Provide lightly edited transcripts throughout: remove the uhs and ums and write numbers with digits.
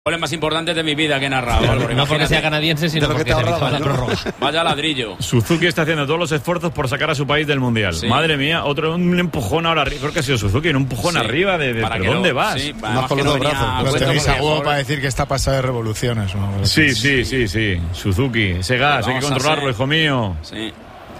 Goles más importantes de mi vida que he narrado. No porque sea canadiense, sino porque te la prórroga. Vaya ladrillo. Suzuki está haciendo todos los esfuerzos por sacar a su país del Mundial. Sí. Madre mía, un empujón ahora arriba. Creo que ha sido Suzuki, un empujón arriba de ¿pero dónde vas? Sí, más con los dos brazos. Tenéis a huevo para decir que está pasado de revoluciones, ¿no? Sí. Suzuki, ese gas, hay que controlarlo, hijo mío. Sí.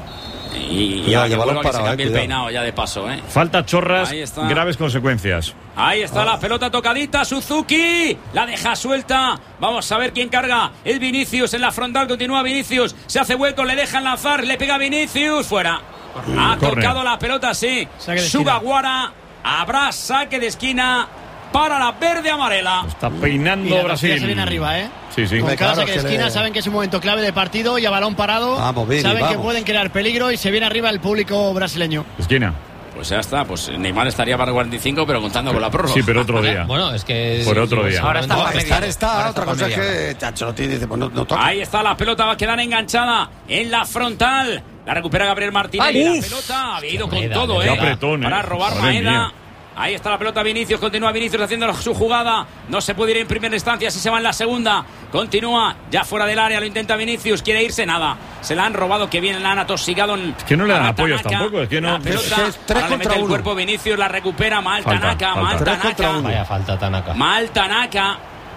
Y a que vuelva que se cambie el peinado ya de paso, ¿eh? Falta chorras, graves consecuencias. Ahí está la pelota tocadita, Suzuki la deja suelta. Vamos a ver quién carga. El Vinicius en la frontal, continúa Vinicius. Se hace hueco, le dejan lanzar, le pega Vinicius, fuera. Ha tocado la pelota, sí. Sugawara, habrá saque de esquina para la verde-amarela. Está peinando Brasil. Se viene arriba, ¿eh? Sí. Con cada saque de esquina saben que es un momento clave de partido y a balón parado saben que pueden crear peligro y se viene arriba el público brasileño. Esquina. Pues ya está, pues Neymar estaría para 45, pero contando con la prórroga. Sí, pero otro día. Bueno, es que... Por otro día. Ahora está otra cosa es que Ancelotti dice, pues no toca. Ahí está, la pelota va a quedar enganchada en la frontal. La recupera Gabriel Martínez. La pelota había ido con todo, para robar Maeda. Ahí está la pelota, Vinicius, continúa Vinicius haciendo su jugada, no se puede ir en primera instancia, si se va en la segunda, continúa, ya fuera del área, lo intenta Vinicius, quiere irse, nada, se la han robado, que bien la han atosigado. Es que no le dan apoyos tampoco, es que no. La pelota, es 3 contra contra 1. El cuerpo Vinicius, la recupera, mal Tanaka. Vaya falta Tanaka. Mal Tanaka.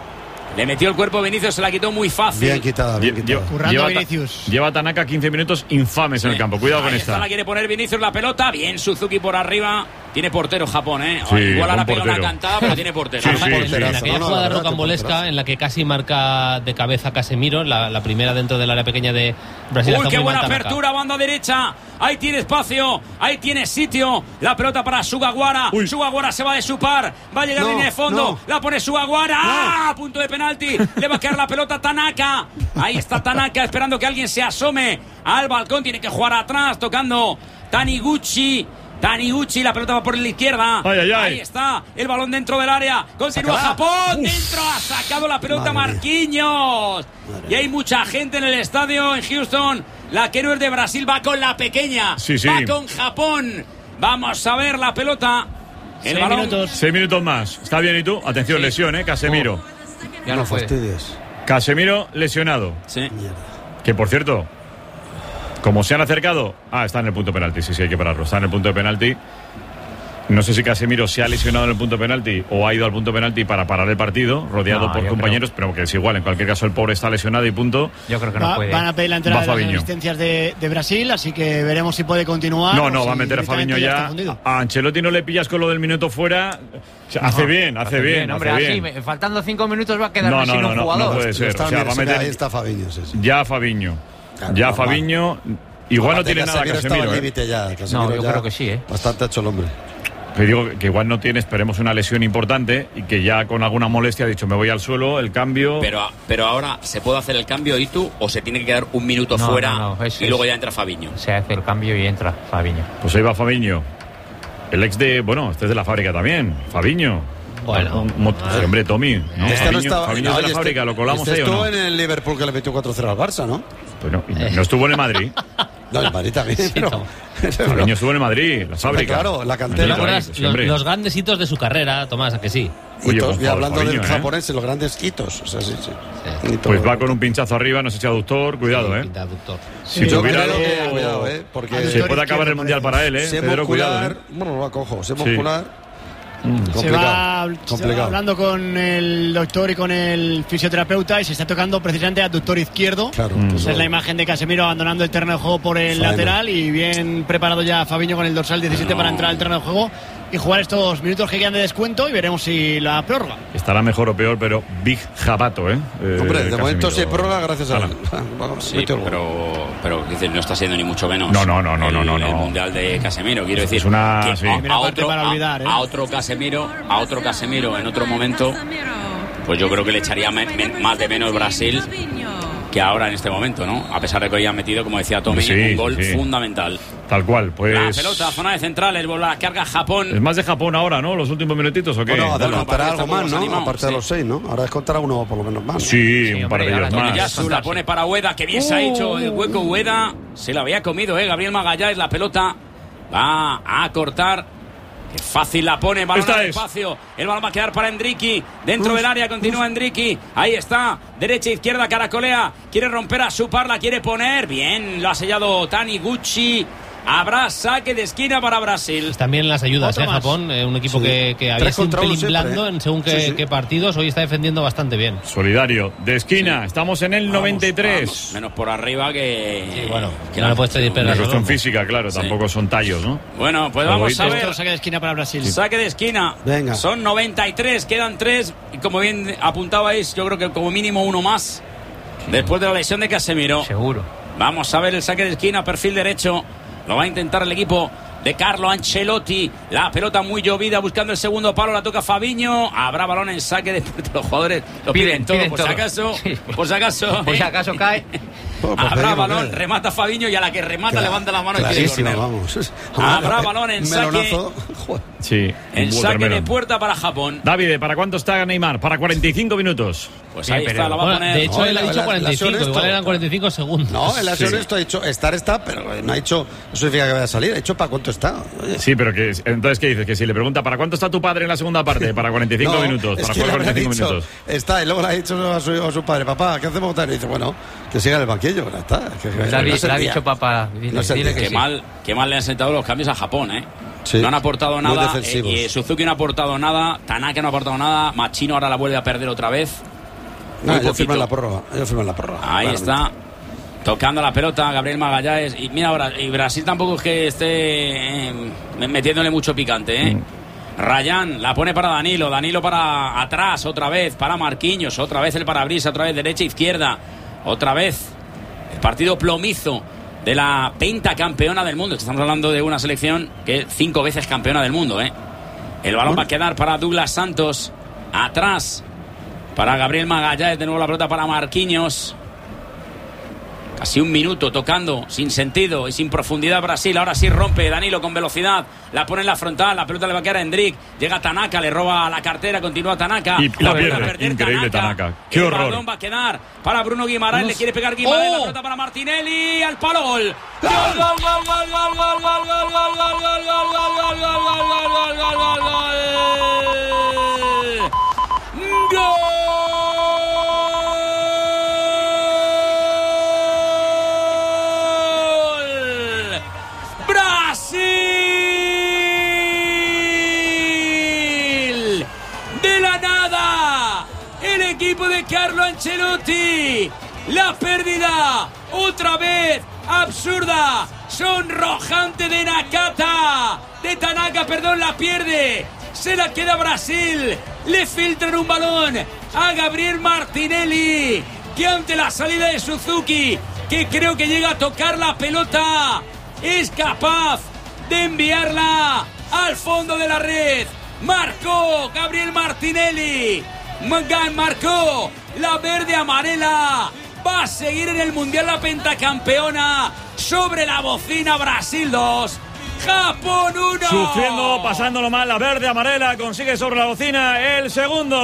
Le metió el cuerpo Vinicius, se la quitó muy fácil. Bien quitada. Currando Vinicius. Lleva Tanaka 15 minutos infames en el campo. Cuidado con esta. La quiere poner Vinicius la pelota. Bien, Suzuki por arriba. Tiene portero Japón, ¿eh? Sí, igual ahora pega portero. una cantada, pero tiene portero. En aquella jugada rocambolesca en la que casi marca de cabeza Casemiro, la primera dentro del área pequeña de Brasil. Uy, qué buena apertura, banda derecha. Ahí tiene espacio, ahí tiene sitio. La pelota para Sugawara. Sugawara se va de su par. Va a llegar en el fondo. La pone Sugawara. Punto de penalti. Le va a quedar la pelota a Tanaka. Ahí está Tanaka esperando que alguien se asome al balcón. Tiene que jugar atrás, tocando Taniguchi, la pelota va por la izquierda. Ahí está, el balón dentro del área. Continúa Japón, dentro, ha sacado la pelota Marquinhos. Y hay mucha gente en el estadio en Houston. La que no es de Brasil va con la pequeña. Va con Japón. Vamos a ver la pelota. El balón. 6 minutos más. Está bien, ¿y tú? Atención, lesión, Casemiro. Ya no fue. Casemiro lesionado. Sí. Que por cierto, como se han acercado, está en el punto penalti, sí, hay que pararlo, está en el punto de penalti. No sé si Casemiro se ha lesionado en el punto penalti o ha ido al punto penalti para parar el partido, rodeado por compañeros, pero que es igual, en cualquier caso el pobre está lesionado y punto. Yo creo que no puede. Van a pedir la entrada de las asistencias de Brasil, así que veremos si puede continuar. No, va a meter a Fabinho ya. A Ancelotti no le pillas con lo del minuto fuera. Hace bien. Hombre, así, faltando 5 minutos va a quedar sin un jugador. No puede ser. Va a meter, ahí está Fabinho. Ya Fabinho. Fabinho. Igual no tiene nada Casemiro. No, yo creo que sí, Bastante hecho el hombre. Te digo que igual no tiene, esperemos, una lesión importante y que ya con alguna molestia ha dicho me voy al suelo, el cambio. Pero ahora, ¿se puede hacer el cambio, Itu, o se tiene que quedar un minuto fuera y luego ya entra Fabinho? Se hace el cambio y entra Fabinho. Pues ahí va Fabinho. El ex de, este es de la fábrica también, Fabinho. Bueno, hombre, Tommy, ¿no? Fabinho es de la fábrica, lo colamos ahí, ¿o no? Estuvo en el Liverpool que le metió 4-0 al Barça, ¿no? Bueno, no estuvo en el Madrid. No, el Madrid también. Fabinho estuvo en el Madrid, la fábrica. Claro, la cantera. Los grandes hitos de su carrera, Tomás, ¿a que sí? Y hablando del japonés, los grandes hitos. O sea, sí. Pues va con un pinchazo arriba, no sé si aductor, cuidado, Si tuviera cuidado, porque se puede acabar el mundial para él, Pedro, cuidado. Bueno, va cojo, se muscular. Se va hablando con el doctor y con el fisioterapeuta y se está tocando precisamente abductor izquierdo. Claro. Esa es la imagen de Casemiro abandonando el terreno de juego por el lateral y bien preparado ya Fabinho con el dorsal 17 para entrar al terreno de juego y jugar estos minutos que quedan de descuento y veremos si la prórroga. Estará mejor o peor, pero Big Jabato, hombre, de momento sí hay prórroga gracias a él. Sí, pero no está siendo ni mucho menos. No. El mundial de Casemiro, quiero decir. Es una a otro Casemiro en otro momento, pues yo creo que le echaría más de menos Brasil que ahora en este momento, ¿no? A pesar de que hoy han metido, como decía Tommy, un gol fundamental. Tal cual, pues. La pelota, zona de centrales, la carga Japón. Es más de Japón ahora, ¿no? Los últimos minutitos, ¿o qué? Bueno, adelantará algo más, ¿no? Aparte de los 6, ¿no? Ahora es contra uno por lo menos más. Sí, un par de ellos más. Yasu la pone para Ueda, que bien se ha hecho el hueco Ueda. Se la había comido, Gabriel Magallanes, la pelota va a cortar. Fácil la pone, balón al espacio. El balón va a quedar para Endriqui. Dentro del área continúa Endriqui. Ahí está. Derecha, izquierda, caracolea. Quiere romper a Supar, la quiere poner. Bien, lo ha sellado Taniguchi. Habrá saque de esquina para Brasil. También las ayudas, Japón. Un equipo que había sido un pelín blando en según qué partidos. Hoy está defendiendo bastante bien. Solidario, de esquina. Estamos en el 93. Vamos. Menos por arriba que... Sí, bueno, que no le puedes pedir una cuestión física, claro. Tampoco son tallos, ¿no? Bueno, pues vamos a ver. Saque de esquina para Brasil. Saque de esquina. Venga. Son 93, quedan 3. Y como bien apuntabais, yo creo que como mínimo uno más. Después de la lesión de Casemiro. Seguro. Vamos a ver el saque de esquina, perfil derecho. Lo va a intentar el equipo de Carlo Ancelotti. La pelota muy llovida buscando el segundo palo. La toca Fabinho. Habrá balón en saque de los jugadores. Lo piden todo, por si acaso. Sí. Por si acaso cae. Habrá balón, remata Fabinho y a la que remata levanta la mano y quiere corner. Habrá balón en saque. Sí, en saque de puerta para Japón. David, ¿para cuánto está Neymar? Para 45 minutos. Pues ahí está, la va a poner. De hecho, él ha dicho 45, igual eran 45 segundos. No, él ha sido honesto, ha dicho estar, pero no ha dicho, eso significa que vaya a salir, ha dicho para cuánto está. Oye. Sí, pero que entonces, ¿qué dices? Que si le pregunta, ¿para cuánto está tu padre en la segunda parte? Para 45 minutos, para jugar 45 minutos. Está, y luego le ha dicho a su padre, papá, ¿qué hacemos? Y dice, bueno, que siga en el banquillo, ya está. Le ha dicho papá, dile que qué mal le han sentado los cambios a Japón, ¿eh? Sí, no han aportado nada, Suzuki no ha aportado nada, Tanaka no ha aportado nada, Machino ahora la vuelve a perder otra vez. Ellos firman la prórroga. Ahí está. Tocando la pelota Gabriel Magallanes. Y mira ahora, y Brasil tampoco es que esté metiéndole mucho picante, ¿eh? Rayán la pone para Danilo. Danilo para atrás, otra vez. Para Marquinhos, otra vez el parabrisa, otra vez derecha, izquierda. Otra vez. El partido plomizo de la pentacampeona del mundo. Estamos hablando de una selección que es 5 veces campeona del mundo, ¿eh? El balón va a quedar para Douglas Santos. Atrás. Para Gabriel Magallanes, de nuevo la pelota para Marquinhos. Casi un minuto tocando, sin sentido y sin profundidad Brasil. Ahora sí rompe Danilo con velocidad. La pone en la frontal, la pelota le va a quedar a Endrick. Llega Tanaka, le roba la cartera, continúa Tanaka. Y la pierde, increíble Tanaka. ¡Qué horror! El balón va a quedar para Bruno Guimaraes, le quiere pegar Guimaraes. La pelota para Martinelli, al palo, gol. ¡Gol, gol, gol, gol, gol, gol, gol, gol, gol, gol, gol, gol, gol, gol! Equipo de Carlo Ancelotti, la pérdida otra vez absurda, sonrojante de Tanaka, la pierde, se la queda Brasil, le filtran un balón a Gabriel Martinelli, que ante la salida de Suzuki, que creo que llega a tocar la pelota, es capaz de enviarla al fondo de la red. Marcó Gabriel Martinelli, marcó la verde amarela, va a seguir en el Mundial la pentacampeona. Sobre la bocina, Brasil 2, Japón 1. Sufriendo, pasándolo mal, la verde amarela consigue sobre la bocina el segundo.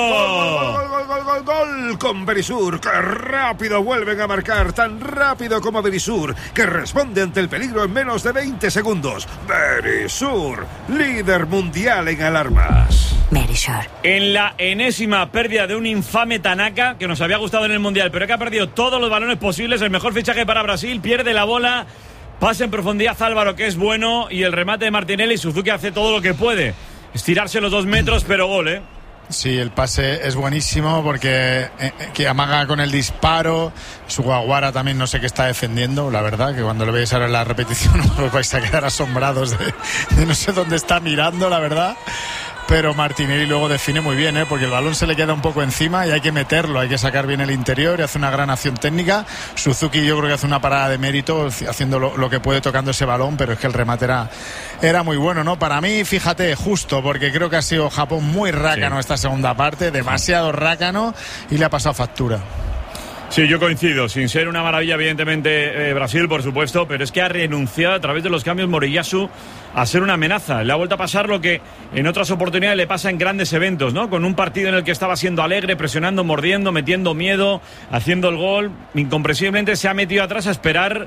Gol con Berisur, que rápido vuelven a marcar, tan rápido como Berisur, que responde ante el peligro en menos de 20 segundos. Berisur, líder mundial en alarmas. Berisur. En la enésima pérdida de un infame Tanaka, que nos había gustado en el Mundial, pero que ha perdido todos los balones posibles, el mejor fichaje para Brasil, pierde la bola. Pasa en profundidad Álvaro, que es bueno, y el remate de Martinelli. Suzuki hace todo lo que puede, estirarse los 2 metros, pero gol, ¿eh? Sí, el pase es buenísimo porque que amaga con el disparo. Sugawara también no sé qué está defendiendo, la verdad, que cuando lo veis ahora en la repetición os vais a quedar asombrados de no sé dónde está mirando, la verdad. Pero Martinelli luego define muy bien, porque el balón se le queda un poco encima y hay que meterlo, hay que sacar bien el interior y hace una gran acción técnica. Suzuki yo creo que hace una parada de mérito haciendo lo que puede tocando ese balón, pero es que el remate era muy bueno, ¿no? Para mí, fíjate, justo, porque creo que ha sido Japón muy rácano esta segunda parte, demasiado rácano, y le ha pasado factura. Sí, yo coincido, sin ser una maravilla evidentemente Brasil, por supuesto, pero es que ha renunciado a través de los cambios Moriyasu a ser una amenaza. Le ha vuelto a pasar lo que en otras oportunidades le pasa en grandes eventos, ¿no? Con un partido en el que estaba siendo alegre, presionando, mordiendo, metiendo miedo, haciendo el gol, incomprensiblemente se ha metido atrás a esperar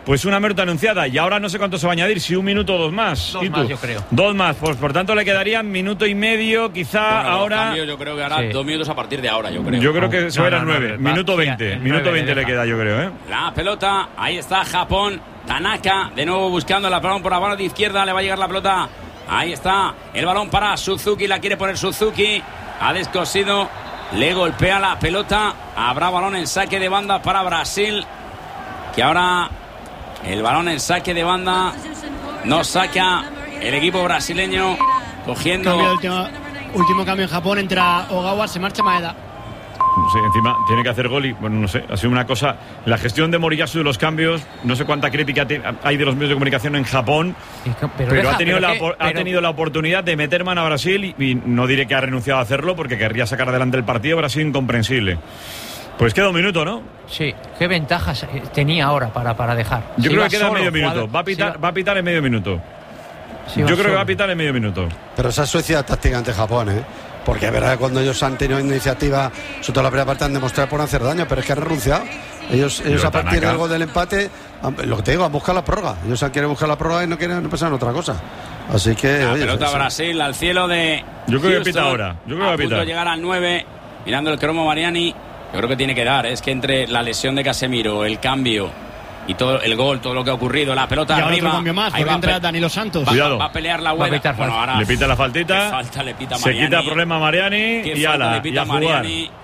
pues una minuto anunciada. Y ahora no sé cuánto se va a añadir, si 1 minuto o 2 más. Dos más, yo creo. 2 más, pues por tanto le quedarían 1,5 minutos, quizá. Bueno, ahora. Cambio, yo creo que hará 2 minutos a partir de ahora, yo creo. Yo creo que se va a ir al 9. Minuto 20. Minuto 20 le queda, yo creo, ¿eh? La pelota, ahí está Japón. Tanaka, de nuevo buscando el balón por la mano de izquierda. Le va a llegar la pelota. Ahí está el balón para Suzuki. La quiere poner Suzuki. Ha descosido. Le golpea la pelota. Habrá balón en saque de banda para Brasil. Que ahora el balón en saque de banda no saca el equipo brasileño. Cogiendo. Último cambio en Japón. Entra Ogawa, se marcha Maeda. Sí, encima tiene que hacer gol y, bueno, no sé, ha sido una cosa. La gestión de Moriyasu de los cambios, no sé cuánta crítica hay de los medios de comunicación en Japón, pero ha tenido la oportunidad de meter mano a Brasil y no diré que ha renunciado a hacerlo porque querría sacar adelante el partido, pero ha sido incomprensible. Pues queda 1 minuto, ¿no? Sí, qué ventajas tenía ahora para dejar. Yo creo que queda medio minuto. Va a pitar en medio minuto. Yo creo que va a pitar en medio minuto. Pero esa es Suecia táctica ante Japón, ¿eh? Porque es verdad que cuando ellos han tenido iniciativa, sobre todo la primera parte, han demostrado por no hacer daño, pero es que han renunciado. Ellos a partir del gol del empate, lo que te digo, han buscado la prórroga. Ellos quieren buscar la prórroga y no quieren pensar en otra cosa. Así que. La pelota Brasil al cielo de. Yo creo que pita ahora. Yo creo que va a pitar. A punto de llegar al 9, mirando el cromo Mariani. Yo creo que tiene que dar. Es que entre la lesión de Casemiro, el cambio y todo el gol, todo lo que ha ocurrido, la pelota y arriba. Otro cambio más, porque entra Danilo Santos. Va a pelear la huella. Bueno, ahora le pita la faltita. Le pita se quita el problema a Mariani y ala, y a jugar.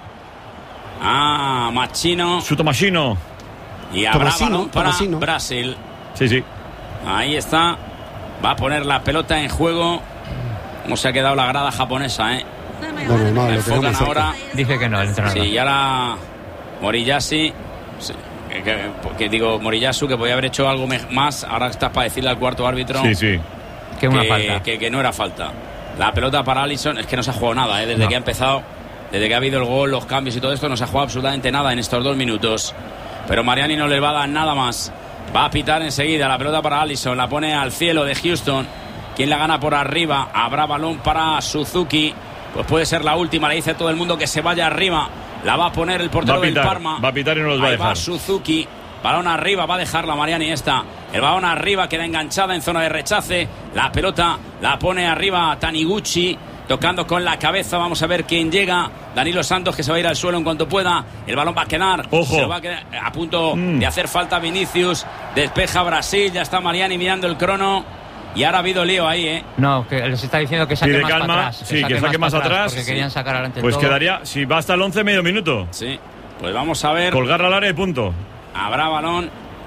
Machino. Su Tomasino. Y habrá balón para Brasil. Sí. Ahí está. Va a poner la pelota en juego. ¿Cómo se ha quedado la grada japonesa, eh? Bueno, le enfocan ahora. Dice que no, el entrenador. Sí, y ahora Moriyasu. Sí, que digo, Moriyasu, que podía haber hecho algo más. Ahora estás para decirle al cuarto árbitro. Sí. Que una falta. Que no era falta. La pelota para Alisson. Es que no se ha jugado nada, desde que ha empezado. Desde que ha habido el gol, los cambios y todo esto, no se ha jugado absolutamente nada en estos 2 minutos. Pero Mariani no le va a dar nada más. Va a pitar enseguida la pelota para Alisson. La pone al cielo de Houston. ¿Quién la gana por arriba? Habrá balón para Suzuki. Pues puede ser la última. Le dice todo el mundo que se vaya arriba. La va a poner el portero del Parma. Va a pitar y no los va a dejar. Va Suzuki. Balón arriba. Va a dejarla Mariani esta. El balón arriba queda enganchada en zona de rechace. La pelota la pone arriba Taniguchi. Tocando con la cabeza, vamos a ver quién llega. Danilo Santos, que se va a ir al suelo en cuanto pueda. El balón va a quedar. Ojo. Se va a quedar a punto de hacer falta Vinicius. Despeja Brasil, ya está Mariani mirando el crono. Y ahora ha habido lío ahí, ¿eh? No, que les está diciendo que saque más atrás. Sí, que saque más atrás. Porque querían sacar adelante pues todo. Quedaría, si va hasta el 11, medio minuto. Sí, pues vamos a ver. Colgarla al área y punto. Habrá balón.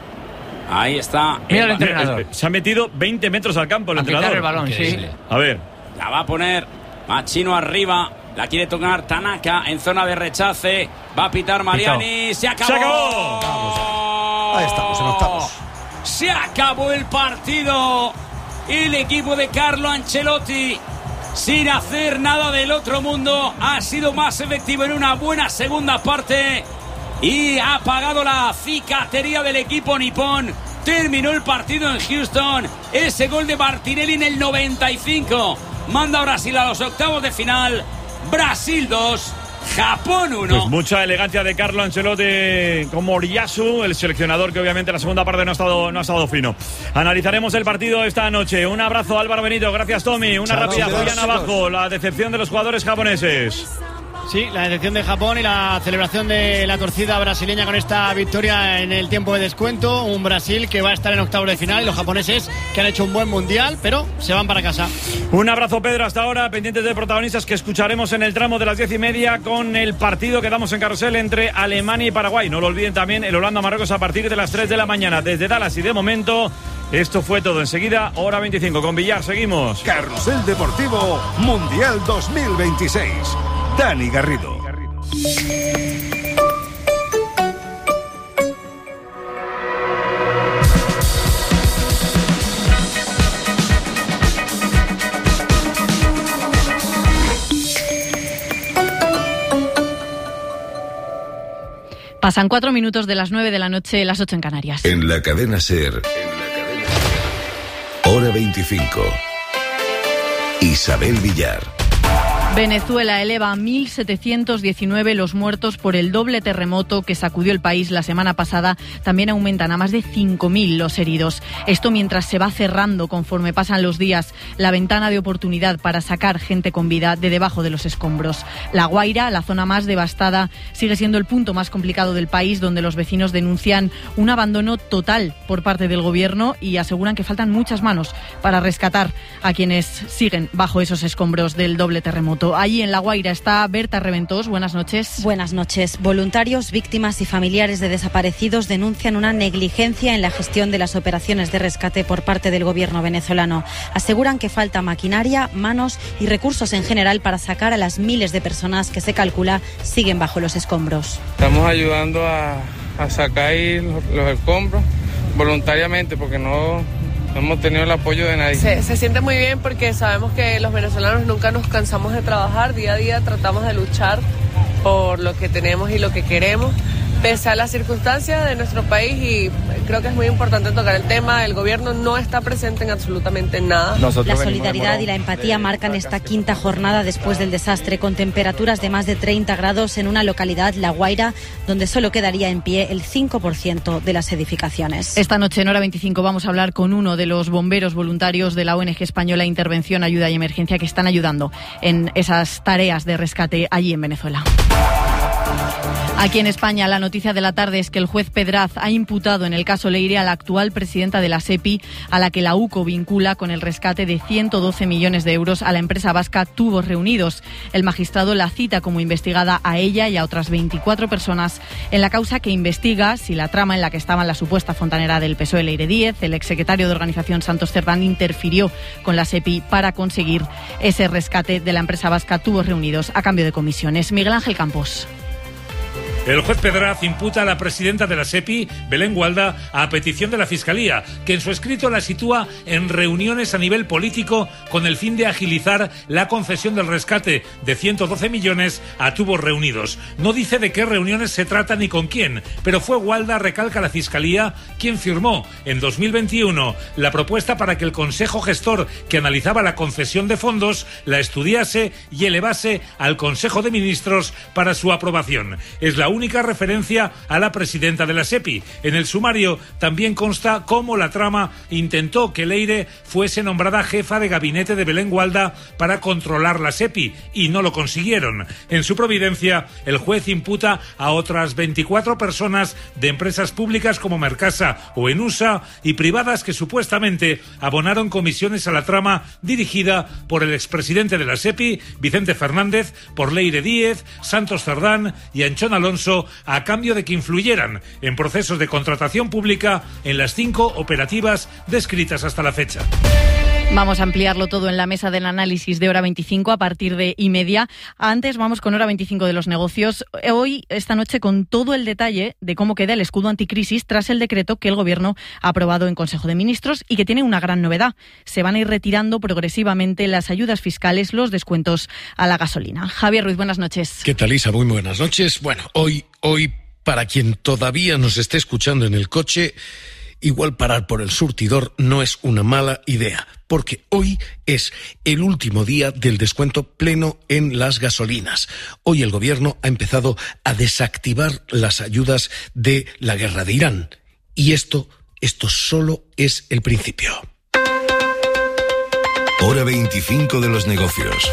Ahí está. Mira el entrenador. Se ha metido 20 metros al campo el entrenador. El balón, sí. A ver. La va a poner Machino arriba. La quiere tocar Tanaka en zona de rechace. Va a pitar Mariani. ¡Se acabó! ¡Se acabó! Ahí estamos, en octavos. Se acabó el partido. El equipo de Carlo Ancelotti, sin hacer nada del otro mundo, ha sido más efectivo en una buena segunda parte y ha apagado la cicatería del equipo nipón. Terminó el partido en Houston. Ese gol de Martinelli en el 95 manda a Brasil a los octavos de final. Brasil 2, Japón 1. Pues mucha elegancia de Carlo Ancelotti con Moriyasu, el seleccionador que obviamente en la segunda parte no ha estado fino. Analizaremos el partido esta noche. Un abrazo, Álvaro Benito. Gracias, Tommy. Una rápida, Julián abajo. La decepción de los jugadores japoneses. Sí, la decepción de Japón y la celebración de la torcida brasileña con esta victoria en el tiempo de descuento. Un Brasil que va a estar en octavos de final y los japoneses que han hecho un buen mundial, pero se van para casa. Un abrazo, Pedro, hasta ahora. Pendientes de protagonistas que escucharemos en el tramo de las 10:30 con el partido que damos en carrusel entre Alemania y Paraguay. No lo olviden también el Holanda-Marruecos a partir de las 3 de la mañana desde Dallas. Y de momento, esto fue todo. Enseguida, hora 25. Con Villar seguimos. Carrusel Deportivo Mundial 2026. Dani Garrido. Pasan 4 minutos de las 9 de la noche, las 8 en Canarias. En la cadena SER, hora 25. Isabel Villar. Venezuela eleva a 1.719 los muertos por el doble terremoto que sacudió el país la semana pasada. También aumentan a más de 5.000 los heridos. Esto mientras se va cerrando, conforme pasan los días, la ventana de oportunidad para sacar gente con vida de debajo de los escombros. La Guaira, la zona más devastada, sigue siendo el punto más complicado del país, donde los vecinos denuncian un abandono total por parte del gobierno y aseguran que faltan muchas manos para rescatar a quienes siguen bajo esos escombros del doble terremoto. Allí en La Guaira está Berta Reventós. Buenas noches. Buenas noches. Voluntarios, víctimas y familiares de desaparecidos denuncian una negligencia en la gestión de las operaciones de rescate por parte del gobierno venezolano. Aseguran que falta maquinaria, manos y recursos en general para sacar a las miles de personas que se calcula siguen bajo los escombros. Estamos ayudando a sacar ahí los escombros voluntariamente porque no hemos tenido el apoyo de nadie. Se siente muy bien porque sabemos que los venezolanos nunca nos cansamos de trabajar, día a día tratamos de luchar por lo que tenemos y lo que queremos, pese a las circunstancias de nuestro país, y creo que es muy importante tocar el tema. El gobierno no está presente en absolutamente nada. La solidaridad y la empatía marcan esta quinta jornada después del desastre, con temperaturas de más de 30 grados en una localidad, La Guaira, donde solo quedaría en pie el 5% de las edificaciones. Esta noche en Hora 25 vamos a hablar con uno de los bomberos voluntarios de la ONG española Intervención, Ayuda y Emergencia, que están ayudando en esas tareas de rescate allí en Venezuela. Aquí en España, la noticia de la tarde es que el juez Pedraz ha imputado en el caso Leire a la actual presidenta de la SEPI, a la que la UCO vincula con el rescate de 112 millones de euros a la empresa vasca Tubos Reunidos. El magistrado la cita como investigada a ella y a otras 24 personas en la causa que investiga si la trama en la que estaban la supuesta fontanera del PSOE Leire Díez, el exsecretario de organización Santos Cerdán, interfirió con la SEPI para conseguir ese rescate de la empresa vasca Tubos Reunidos a cambio de comisiones. Miguel Ángel Campos. El juez Pedraz imputa a la presidenta de la SEPI, Belén Gualda, a petición de la Fiscalía, que en su escrito la sitúa en reuniones a nivel político con el fin de agilizar la concesión del rescate de 112 millones a Tubos Reunidos. No dice de qué reuniones se trata ni con quién, pero fue Gualda, recalca la Fiscalía, quien firmó en 2021 la propuesta para que el Consejo Gestor que analizaba la concesión de fondos la estudiase y elevase al Consejo de Ministros para su aprobación. Es la única referencia a la presidenta de la SEPI. En el sumario también consta cómo la trama intentó que Leire fuese nombrada jefa de gabinete de Belén Gualda para controlar la SEPI y no lo consiguieron. En su providencia, el juez imputa a otras 24 personas de empresas públicas como Mercasa o Enusa y privadas que supuestamente abonaron comisiones a la trama dirigida por el expresidente de la SEPI, Vicente Fernández, por Leire Díez, Santos Cerdán y Anchón Alonso, a cambio de que influyeran en procesos de contratación pública en las 5 operativas descritas hasta la fecha. Vamos a ampliarlo todo en la mesa del análisis de Hora 25 a partir de 1:30. Antes vamos con Hora 25 de los negocios. Hoy, esta noche, con todo el detalle de cómo queda el escudo anticrisis tras el decreto que el Gobierno ha aprobado en Consejo de Ministros y que tiene una gran novedad. Se van a ir retirando progresivamente las ayudas fiscales, los descuentos a la gasolina. Javier Ruiz, buenas noches. ¿Qué tal, Isa? Muy buenas noches. Bueno, hoy, para quien todavía nos esté escuchando en el coche, igual parar por el surtidor no es una mala idea, porque hoy es el último día del descuento pleno en las gasolinas. Hoy el Gobierno ha empezado a desactivar las ayudas de la guerra de Irán. Y esto solo es el principio. Hora 25 de los negocios.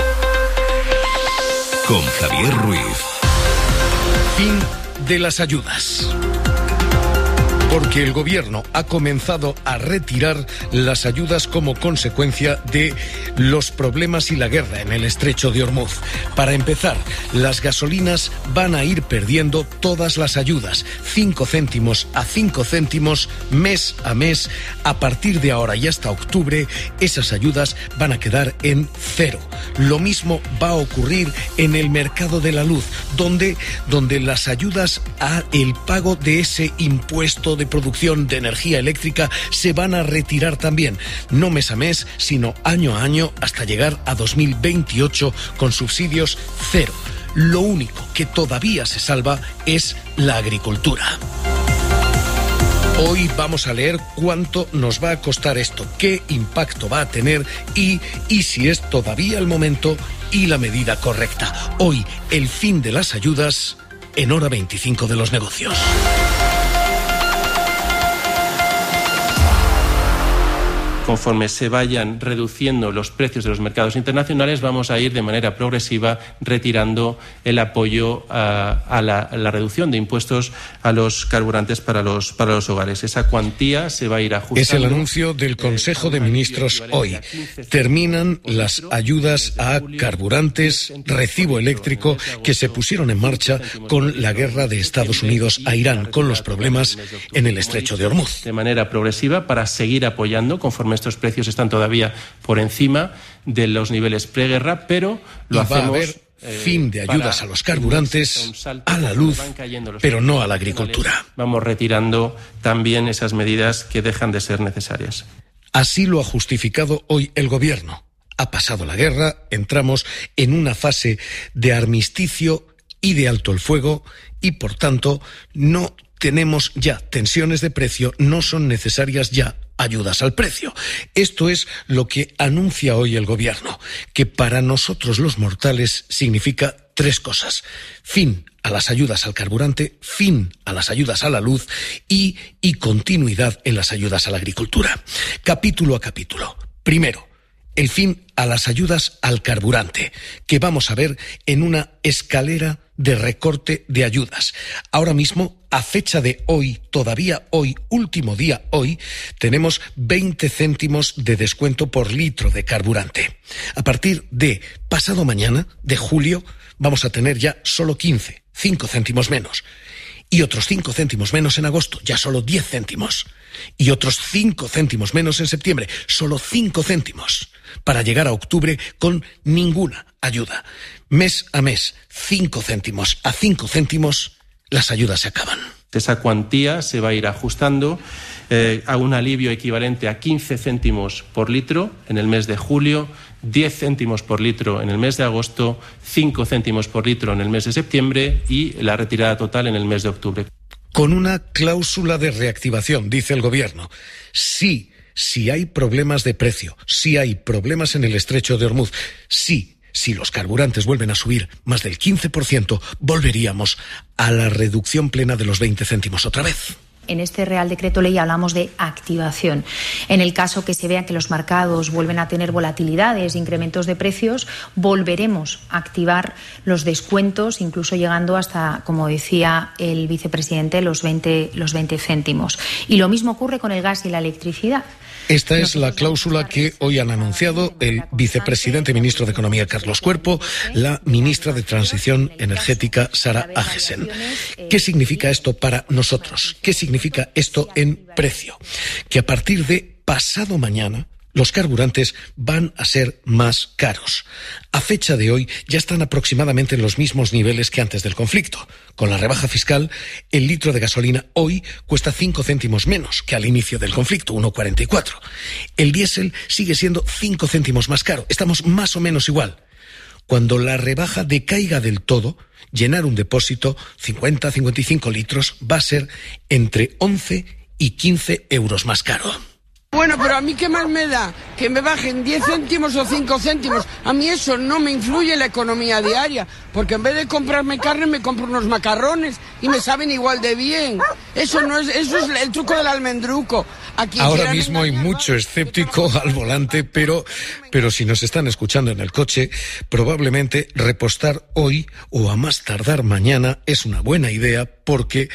Con Javier Ruiz. Fin de las ayudas. Porque el Gobierno ha comenzado a retirar las ayudas como consecuencia de los problemas y la guerra en el estrecho de Ormuz. Para empezar, las gasolinas van a ir perdiendo todas las ayudas, 5 céntimos a 5 céntimos, mes a mes. A partir de ahora y hasta octubre, esas ayudas van a quedar en cero. Lo mismo va a ocurrir en el mercado de la luz, donde las ayudas a el pago de ese impuesto de producción de energía eléctrica se van a retirar también, no mes a mes, sino año a año, hasta llegar a 2028 con subsidios cero. Lo único que todavía se salva es la agricultura. Hoy vamos a leer cuánto nos va a costar esto, qué impacto va a tener y si es todavía el momento y la medida correcta. Hoy, el fin de las ayudas en Hora 25 de los negocios. Conforme se vayan reduciendo los precios de los mercados internacionales, vamos a ir de manera progresiva retirando el apoyo a la reducción de impuestos a los carburantes para los hogares. Esa cuantía se va a ir ajustando. Es el anuncio del Consejo de Ministros hoy. Terminan las ayudas a carburantes, recibo eléctrico, que se pusieron en marcha con la guerra de Estados Unidos a Irán, con los problemas en el Estrecho de Hormuz. De manera progresiva para seguir apoyando conforme estos precios están todavía por encima de los niveles preguerra, pero lo hacemos. Va a haber fin de ayudas a los carburantes, a la luz, pero no a la agricultura. Vamos retirando también esas medidas que dejan de ser necesarias. Así lo ha justificado hoy el Gobierno. Ha pasado la guerra, entramos en una fase de armisticio y de alto el fuego y, por tanto, no tenemos ya tensiones de precio, no son necesarias ya ayudas al precio. Esto es lo que anuncia hoy el Gobierno, que para nosotros los mortales significa tres cosas: fin a las ayudas al carburante, fin a las ayudas a la luz y continuidad en las ayudas a la agricultura. Capítulo a capítulo. Primero, el fin a las ayudas al carburante, que vamos a ver en una escalera de recorte de ayudas. Ahora mismo, a fecha de hoy, todavía hoy, último día hoy, tenemos 20 céntimos de descuento por litro de carburante. A partir de pasado mañana, de julio, vamos a tener ya solo 15, 5 céntimos menos. Y otros 5 céntimos menos en agosto, ya solo 10 céntimos. Y otros 5 céntimos menos en septiembre, solo 5 céntimos. Para llegar a octubre con ninguna ayuda. Mes a mes, 5 céntimos a 5 céntimos, las ayudas se acaban. Esa cuantía se va a ir ajustando a un alivio equivalente a 15 céntimos por litro en el mes de julio, 10 céntimos por litro en el mes de agosto, 5 céntimos por litro en el mes de septiembre y la retirada total en el mes de octubre. Con una cláusula de reactivación, dice el Gobierno. Si hay problemas de precio, si hay problemas en el Estrecho de Hormuz, si los carburantes vuelven a subir más del 15%, volveríamos a la reducción plena de los 20 céntimos otra vez. En este Real Decreto Ley hablamos de activación. En el caso que se vea que los mercados vuelven a tener volatilidades, incrementos de precios, volveremos a activar los descuentos, incluso llegando hasta, como decía el vicepresidente, los 20 céntimos. Y lo mismo ocurre con el gas y la electricidad. Esta es la cláusula que hoy han anunciado el vicepresidente ministro de Economía, Carlos Cuerpo, la ministra de Transición Energética, Sara Agesen. ¿Qué significa esto para nosotros? ¿Qué significa esto en precio? Que a partir de pasado mañana, los carburantes van a ser más caros. A fecha de hoy ya están aproximadamente en los mismos niveles que antes del conflicto. Con la rebaja fiscal, el litro de gasolina hoy cuesta 5 céntimos menos que al inicio del conflicto, 1,44. El diésel sigue siendo 5 céntimos más caro. Estamos más o menos igual. Cuando la rebaja decaiga del todo, llenar un depósito, 50, 55 litros, va a ser entre 11 y 15 euros más caro. Bueno, pero a mí qué más me da que me bajen 10 céntimos o 5 céntimos. A mí eso no me influye en la economía diaria, porque en vez de comprarme carne me compro unos macarrones y me saben igual de bien. Eso es el truco del almendruco. Ahora mismo hay mucho escéptico al volante, pero si nos están escuchando en el coche, probablemente repostar hoy o a más tardar mañana es una buena idea porque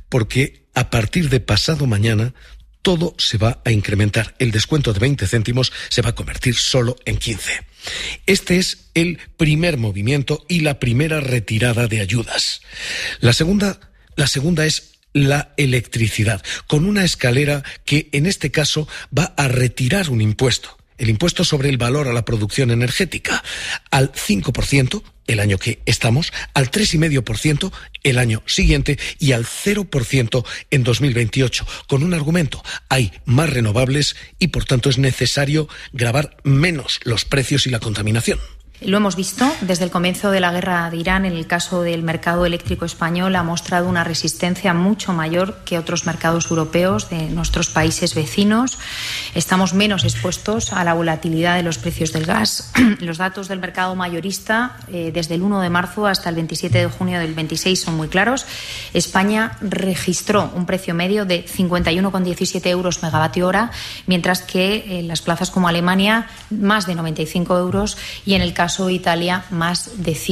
a partir de pasado mañana todo se va a incrementar. El descuento de 20 céntimos se va a convertir solo en 15. Este es el primer movimiento y la primera retirada de ayudas. La segunda es la electricidad, con una escalera que en este caso va a retirar un impuesto. El impuesto sobre el valor a la producción energética, al 5% el año que estamos, al 3,5% el año siguiente y al 0% en 2028, con un argumento: hay más renovables y por tanto es necesario gravar menos los precios y la contaminación. Lo hemos visto desde el comienzo de la guerra de Irán. En el caso del mercado eléctrico español ha mostrado una resistencia mucho mayor que otros mercados europeos de nuestros países vecinos. Estamos menos expuestos a la volatilidad de los precios del gas. Los datos del mercado mayorista desde el 1 de marzo hasta el 27 de junio del 26 son muy claros. España registró un precio medio de 51,17 euros megavatio hora, mientras que en las plazas como Alemania más de 95 euros y en el caso de Italia más de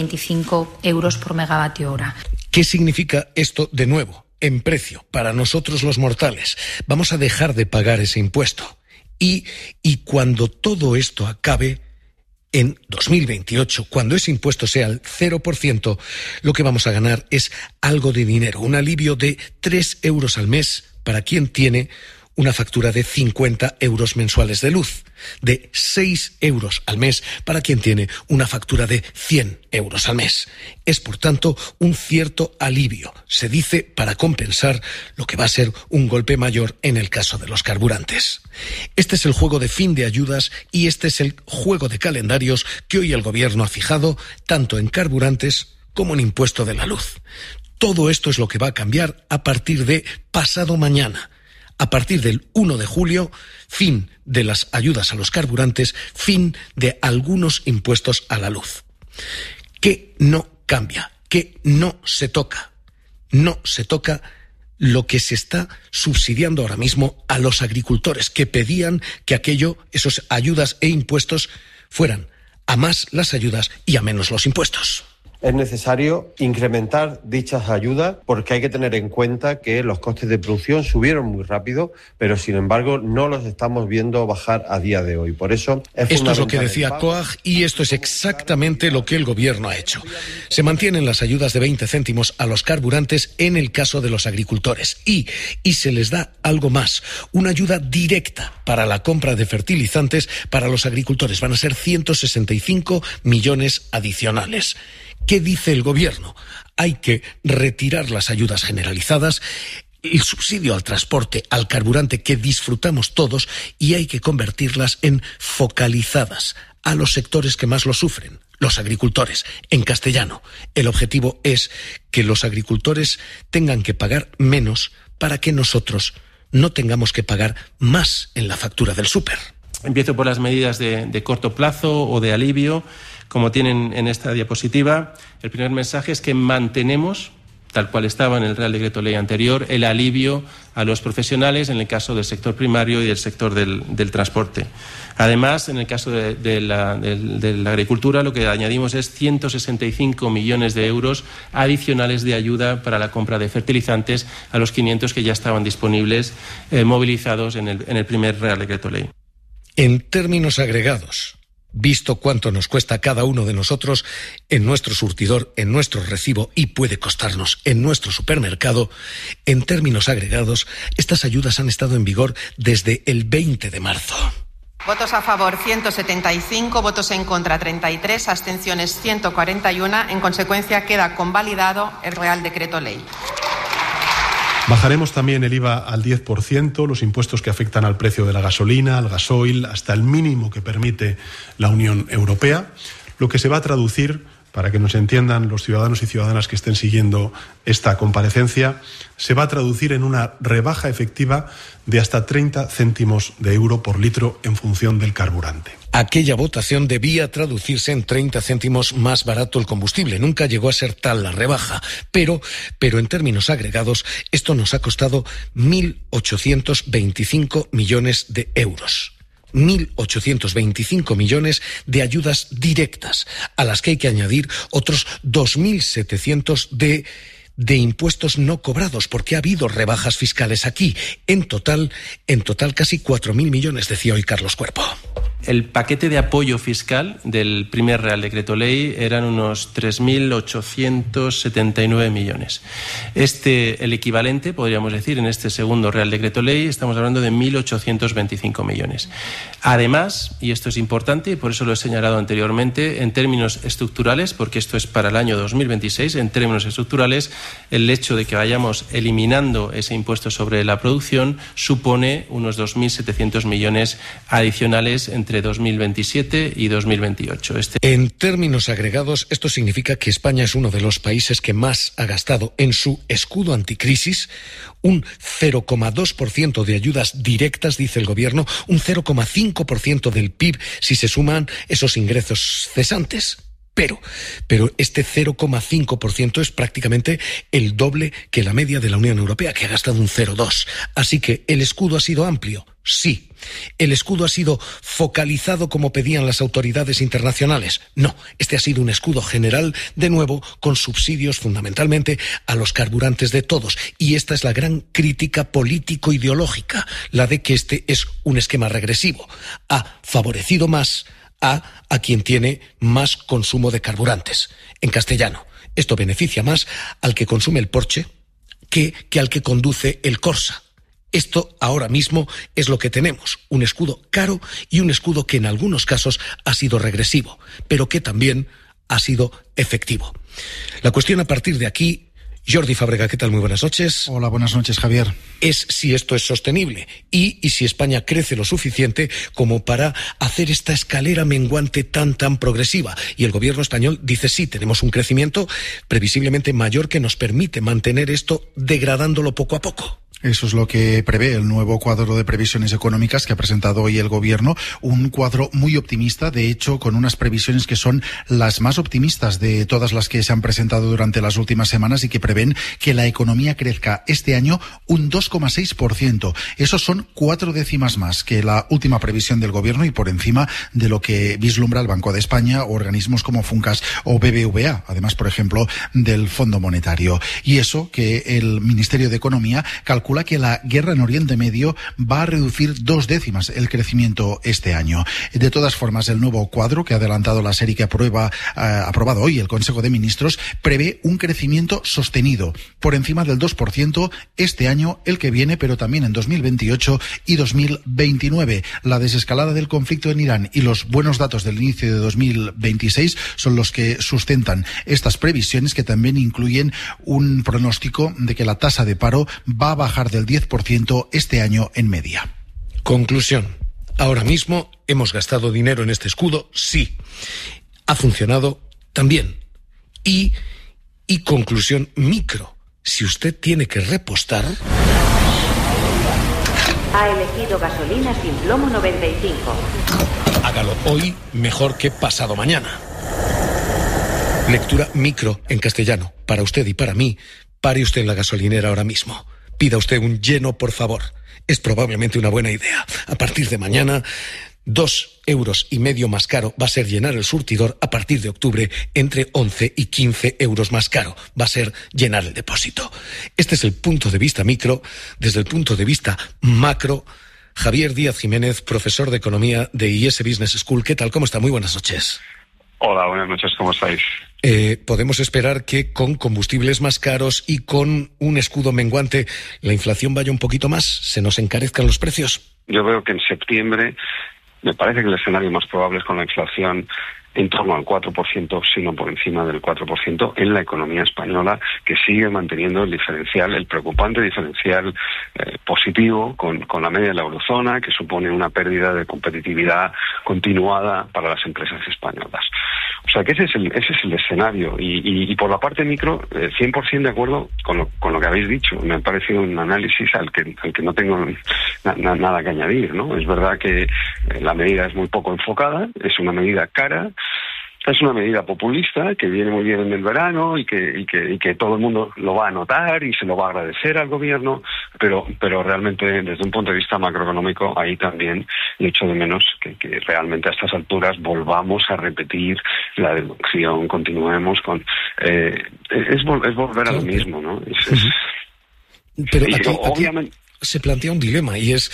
125 euros por megavatio hora. ¿Qué significa esto de nuevo? En precio, para nosotros los mortales. Vamos a dejar de pagar ese impuesto. Y cuando todo esto acabe, en 2028, cuando ese impuesto sea el 0%, lo que vamos a ganar es algo de dinero, un alivio de 3 euros al mes para quien tiene una factura de 50 euros mensuales de luz, de 6 euros al mes para quien tiene una factura de 100 euros al mes. Es, por tanto, un cierto alivio, se dice, para compensar lo que va a ser un golpe mayor en el caso de los carburantes. Este es el juego de fin de ayudas y este es el juego de calendarios que hoy el Gobierno ha fijado tanto en carburantes como en impuesto de la luz. Todo esto es lo que va a cambiar a partir de pasado mañana. A partir del 1 de julio, fin de las ayudas a los carburantes, fin de algunos impuestos a la luz. ¿Qué no cambia? ¿Qué no se toca? No se toca lo que se está subsidiando ahora mismo a los agricultores que pedían que esas ayudas e impuestos fueran a más las ayudas y a menos los impuestos. Es necesario incrementar dichas ayudas porque hay que tener en cuenta que los costes de producción subieron muy rápido, pero sin embargo no los estamos viendo bajar a día de hoy. Por eso esto es lo que decía COAG y esto es exactamente lo que el Gobierno ha hecho. Se mantienen las ayudas de 20 céntimos a los carburantes en el caso de los agricultores y se les da algo más, una ayuda directa para la compra de fertilizantes para los agricultores. Van a ser 165 millones adicionales. ¿Qué dice el Gobierno? Hay que retirar las ayudas generalizadas, el subsidio al transporte, al carburante que disfrutamos todos y hay que convertirlas en focalizadas a los sectores que más lo sufren, los agricultores. En castellano, el objetivo es que los agricultores tengan que pagar menos para que nosotros no tengamos que pagar más en la factura del súper. Empiezo por las medidas de corto plazo o de alivio. Como tienen en esta diapositiva, el primer mensaje es que mantenemos, tal cual estaba en el Real Decreto Ley anterior, el alivio a los profesionales en el caso del sector primario y del sector del transporte. Además, en el caso de la agricultura, lo que añadimos es 165 millones de euros adicionales de ayuda para la compra de fertilizantes a los 500 que ya estaban disponibles, movilizados en el primer Real Decreto Ley. En términos agregados, visto cuánto nos cuesta cada uno de nosotros en nuestro surtidor, en nuestro recibo y puede costarnos en nuestro supermercado, en términos agregados, estas ayudas han estado en vigor desde el 20 de marzo. Votos a favor 175, votos en contra 33, abstenciones 141. En consecuencia, queda convalidado el Real Decreto Ley. Bajaremos también el IVA al 10%, los impuestos que afectan al precio de la gasolina, al gasoil, hasta el mínimo que permite la Unión Europea, lo que se va a traducir, para que nos entiendan los ciudadanos y ciudadanas que estén siguiendo esta comparecencia, se va a traducir en una rebaja efectiva de hasta 30 céntimos de euro por litro en función del carburante. Aquella votación debía traducirse en 30 céntimos más barato el combustible. Nunca llegó a ser tal la rebaja, pero en términos agregados esto nos ha costado 1.825 millones de euros. 1.825 millones de ayudas directas, a las que hay que añadir otros 2.700 de impuestos no cobrados, porque ha habido rebajas fiscales aquí. En total casi 4.000 millones, decía hoy Carlos Cuerpo. El paquete de apoyo fiscal del primer Real Decreto Ley eran unos 3.879 millones. El equivalente, podríamos decir, en este segundo Real Decreto Ley, estamos hablando de 1.825 millones. Además, y esto es importante, y por eso lo he señalado anteriormente, en términos estructurales, porque esto es para el año 2026, en términos estructurales, el hecho de que vayamos eliminando ese impuesto sobre la producción supone unos 2.700 millones adicionales en entre 2027 y 2028. En términos agregados, esto significa que España es uno de los países que más ha gastado en su escudo anticrisis, un 0,2% de ayudas directas, dice el Gobierno, un 0,5% del PIB si se suman esos ingresos cesantes. Pero este 0,5% es prácticamente el doble que la media de la Unión Europea, que ha gastado un 0,2%. Así que el escudo ha sido amplio, sí. ¿El escudo ha sido focalizado como pedían las autoridades internacionales? No, este ha sido un escudo general, de nuevo, con subsidios fundamentalmente a los carburantes de todos. Y esta es la gran crítica político-ideológica, la de que este es un esquema regresivo. Ha favorecido más a quien tiene más consumo de carburantes. En castellano, esto beneficia más al que consume el Porsche que al que conduce el Corsa. Esto ahora mismo es lo que tenemos, un escudo caro y un escudo que en algunos casos ha sido regresivo, pero que también ha sido efectivo. La cuestión a partir de aquí, Jordi Fábrega, ¿qué tal? Muy buenas noches. Hola, buenas noches, Javier. Es si esto es sostenible y si España crece lo suficiente como para hacer esta escalera menguante tan progresiva. Y el gobierno español dice sí, tenemos un crecimiento previsiblemente mayor que nos permite mantener esto degradándolo poco a poco. Eso es lo que prevé el nuevo cuadro de previsiones económicas que ha presentado hoy el Gobierno, un cuadro muy optimista, de hecho, con unas previsiones que son las más optimistas de todas las que se han presentado durante las últimas semanas y que prevén que la economía crezca este año un 2,6%. Eso son 4 décimas más que la última previsión del Gobierno y por encima de lo que vislumbra el Banco de España o organismos como Funcas o BBVA, además, por ejemplo, del Fondo Monetario. Y eso que el Ministerio de Economía calcula que la guerra en Oriente Medio va a reducir 2 décimas el crecimiento este año. De todas formas, el nuevo cuadro que ha adelantado la serie que aprobado hoy el Consejo de Ministros prevé un crecimiento sostenido por encima del 2% este año, el que viene, pero también en 2028 y 2029. La desescalada del conflicto en Irán y los buenos datos del inicio de 2026 son los que sustentan estas previsiones, que también incluyen un pronóstico de que la tasa de paro va a bajar del 10% este año en media. Conclusión. Ahora mismo hemos gastado dinero en este escudo, sí. Ha funcionado también. Y conclusión micro. Si usted tiene que repostar... Ha elegido gasolina sin plomo 95. Hágalo hoy mejor que pasado mañana. Lectura micro en castellano. Para usted y para mí, pare usted en la gasolinera ahora mismo. Pida usted un lleno, por favor. Es probablemente una buena idea. A partir de mañana, 2,5 euros más caro va a ser llenar el surtidor. A partir de octubre, entre 11 y 15 euros más caro va a ser llenar el depósito. Este es el punto de vista micro. Desde el punto de vista macro, Javier Díaz Jiménez, profesor de Economía de IS Business School. ¿Qué tal? ¿Cómo está? Muy buenas noches. Hola, buenas noches. ¿Cómo estáis? ¿Podemos esperar que con combustibles más caros y con un escudo menguante la inflación vaya un poquito más? ¿Se nos encarezcan los precios? Yo veo que en septiembre me parece que el escenario más probable es con la inflación en torno al 4%, sino por encima del 4% en la economía española, que sigue manteniendo el diferencial, el preocupante diferencial positivo con la media de la eurozona, que supone una pérdida de competitividad continuada para las empresas españolas. O sea que ese es el escenario. Y por la parte micro, 100% de acuerdo con lo que habéis dicho. Me ha parecido un análisis al que no tengo nada que añadir, ¿no? Es verdad que la medida es muy poco enfocada, es una medida cara, es una medida populista que viene muy bien en el verano y que todo el mundo lo va a notar y se lo va a agradecer al gobierno, pero realmente desde un punto de vista macroeconómico ahí también echo de menos que realmente a estas alturas volvamos a repetir la deducción, continuemos con... es volver a lo mismo, ¿no? Pero aquí se plantea un dilema y es...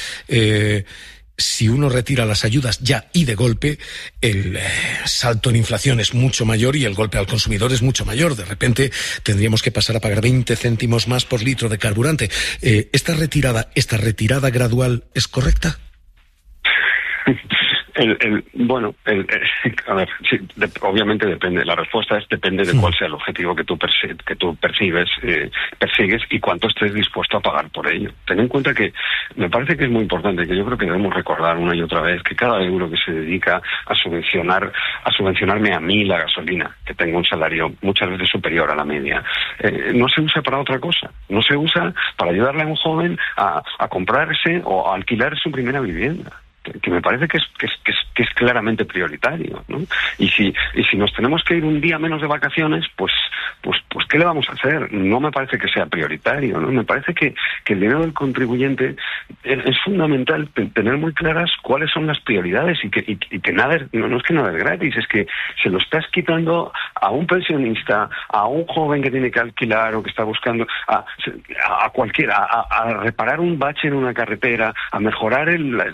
si uno retira las ayudas ya y de golpe, el salto en inflación es mucho mayor y el golpe al consumidor es mucho mayor. De repente tendríamos que pasar a pagar 20 céntimos más por litro de carburante. ¿Esta retirada gradual es correcta? A ver, sí, obviamente depende. La respuesta es depende de cuál sea el objetivo que tú persigues y cuánto estés dispuesto a pagar por ello. Ten en cuenta que me parece que es muy importante, que yo creo que debemos recordar una y otra vez que cada euro que se dedica a subvencionarme a mí la gasolina, que tengo un salario muchas veces superior a la media, no se usa para otra cosa. No se usa para ayudarle a un joven a comprarse o a alquilar su primera vivienda, que me parece que es claramente prioritario, ¿no? Y si nos tenemos que ir un día menos de vacaciones, pues ¿qué le vamos a hacer? No me parece que sea prioritario, ¿no? Me parece que el dinero del contribuyente es fundamental tener muy claras cuáles son las prioridades y que nada no es que nada es gratis, es que se lo estás quitando a un pensionista, a un joven que tiene que alquilar o que está buscando a cualquiera, a reparar un bache en una carretera, a mejorar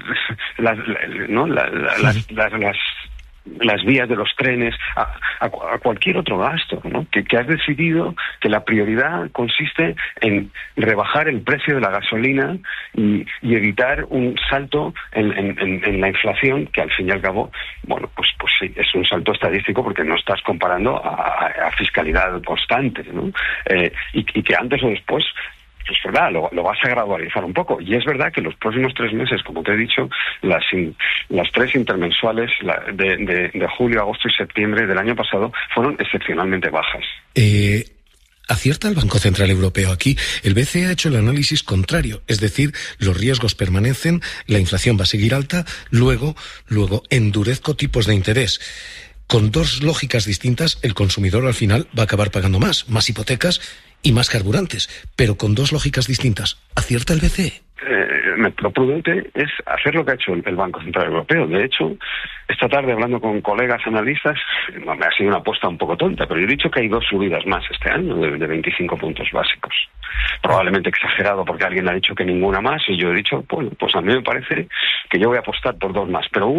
las vías de los trenes, a cualquier otro gasto, ¿no? Que has decidido que la prioridad consiste en rebajar el precio de la gasolina y evitar un salto en la inflación, que al fin y al cabo, bueno, pues sí, es un salto estadístico porque no estás comparando a fiscalidad constante, ¿no? Y que antes o después, es verdad, lo vas a gradualizar un poco. Y es verdad que los próximos 3 meses, como te he dicho, las 3 intermensuales de julio, agosto y septiembre del año pasado fueron excepcionalmente bajas. Acierta el Banco Central Europeo aquí. El BCE ha hecho el análisis contrario, es decir, los riesgos permanecen, la inflación va a seguir alta, luego endurezco tipos de interés. Con 2 lógicas distintas, el consumidor al final va a acabar pagando más hipotecas y más carburantes, pero con 2 lógicas distintas. ¿Acierta el BCE? Lo prudente es hacer lo que ha hecho el Banco Central Europeo. De hecho, esta tarde hablando con colegas analistas, me ha sido una apuesta un poco tonta, pero yo he dicho que hay 2 subidas más este año de 25 puntos básicos. Probablemente exagerado porque alguien ha dicho que ninguna más y yo he dicho, pues a mí me parece que yo voy a apostar por 2 más. Pero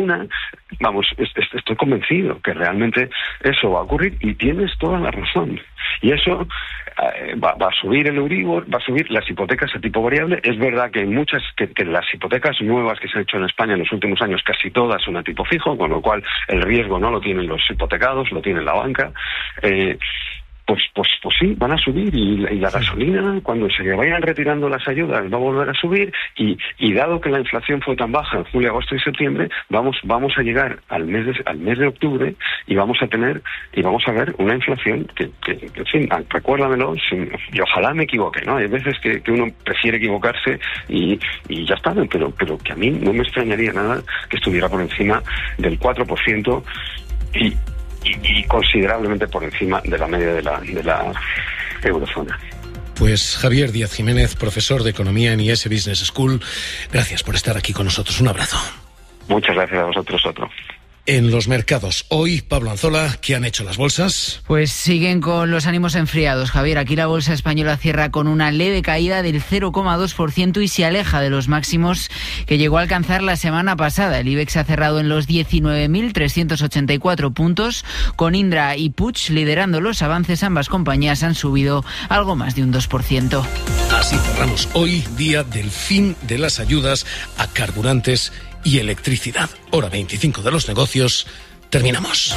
estoy convencido que realmente eso va a ocurrir y tienes toda la razón. Y eso va a subir el Euribor, va a subir las hipotecas a tipo variable. Es verdad que hay muchas, que las hipotecas nuevas que se han hecho en España en los últimos años, casi todas son a tipo fijo, con lo cual el riesgo no lo tienen los hipotecados, lo tiene la banca. Pues sí, van a subir y la gasolina, cuando se vayan retirando las ayudas, va a volver a subir y dado que la inflación fue tan baja en julio, agosto y septiembre, vamos a llegar al mes de octubre y vamos a ver una inflación que en fin, recuérdamelo, y ojalá me equivoque, ¿no? Hay veces que uno prefiere equivocarse y ya está, pero que a mí no me extrañaría nada que estuviera por encima del 4% y considerablemente por encima de la media de la eurozona. Pues Javier Díaz Jiménez, profesor de Economía en IES Business School, gracias por estar aquí con nosotros. Un abrazo. Muchas gracias a vosotros, otro. En los mercados, hoy, Pablo Anzola, ¿qué han hecho las bolsas? Pues siguen con los ánimos enfriados, Javier. Aquí la bolsa española cierra con una leve caída del 0,2% y se aleja de los máximos que llegó a alcanzar la semana pasada. El IBEX ha cerrado en los 19.384 puntos, con Indra y Puig liderando los avances. Ambas compañías han subido algo más de un 2%. Así cerramos hoy, día del fin de las ayudas a carburantes y electricidad. Hora 25 de los negocios. Terminamos.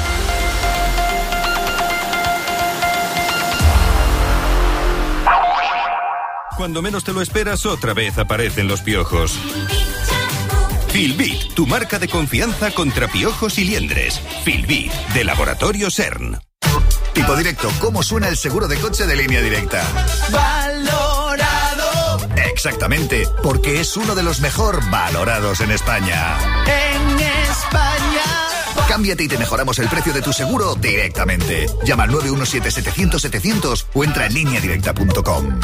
Cuando menos te lo esperas, otra vez aparecen los piojos. Filbit, tu marca de confianza contra piojos y liendres. Filbit, de Laboratorio CERN. Tipo directo, ¿cómo suena el seguro de coche de Línea Directa? ¡Valorado! Exactamente, porque es uno de los mejor valorados en España. ¡En España! Cámbiate y te mejoramos el precio de tu seguro directamente. Llama al 917-700-700 o entra en lineadirecta.com.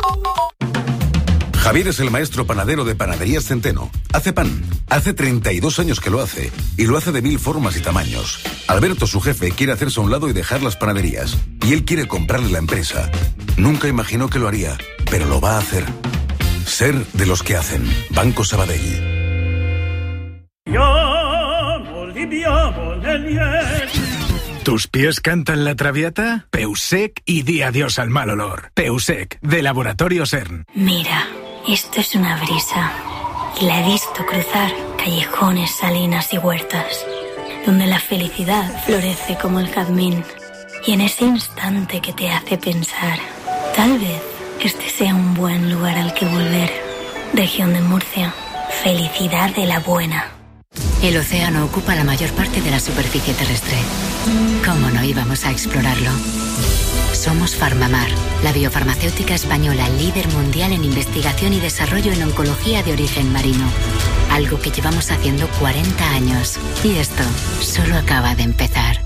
Javier es el maestro panadero de Panaderías Centeno. Hace pan. Hace 32 años que lo hace. Y lo hace de 1000 formas y tamaños. Alberto, su jefe, quiere hacerse a un lado y dejar las panaderías. Y él quiere comprarle la empresa. Nunca imaginó que lo haría, pero lo va a hacer. Ser de los que hacen. Banco Sabadell. ¿Tus pies cantan la traviata? Peusec y di adiós al mal olor. Peusec, de Laboratorio CERN. Mira, esto es una brisa. y la he visto cruzar callejones, salinas y huertas, donde la felicidad florece como el jazmín. Y en ese instante que te hace pensar, tal vez este sea un buen lugar al que volver. Región de Murcia, felicidad de la buena. El océano ocupa la mayor parte de la superficie terrestre. ¿Cómo no íbamos a explorarlo? Somos Farmamar, la biofarmacéutica española líder mundial en investigación y desarrollo en oncología de origen marino. Algo que llevamos haciendo 40 años. Y esto solo acaba de empezar.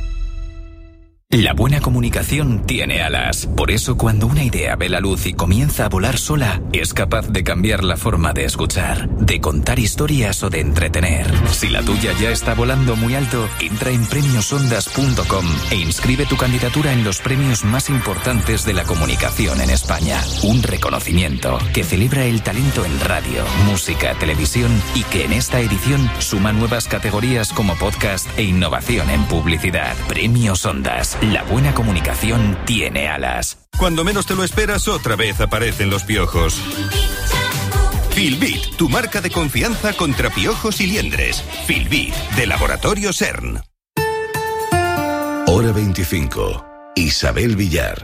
La buena comunicación tiene alas. Por eso, cuando una idea ve la luz y comienza a volar sola, es capaz de cambiar la forma de escuchar, de contar historias o de entretener. Si la tuya ya está volando muy alto, entra en premiosondas.com e inscribe tu candidatura en los premios más importantes de la comunicación en España. Un reconocimiento que celebra el talento en radio, música, televisión y que en esta edición suma nuevas categorías como podcast e innovación en publicidad. Premios Ondas. La buena comunicación tiene alas. Cuando menos te lo esperas, otra vez aparecen los piojos. Filbit, tu marca de confianza contra piojos y liendres. Filbit, de Laboratorio CERN. Hora 25. Isabel Villar.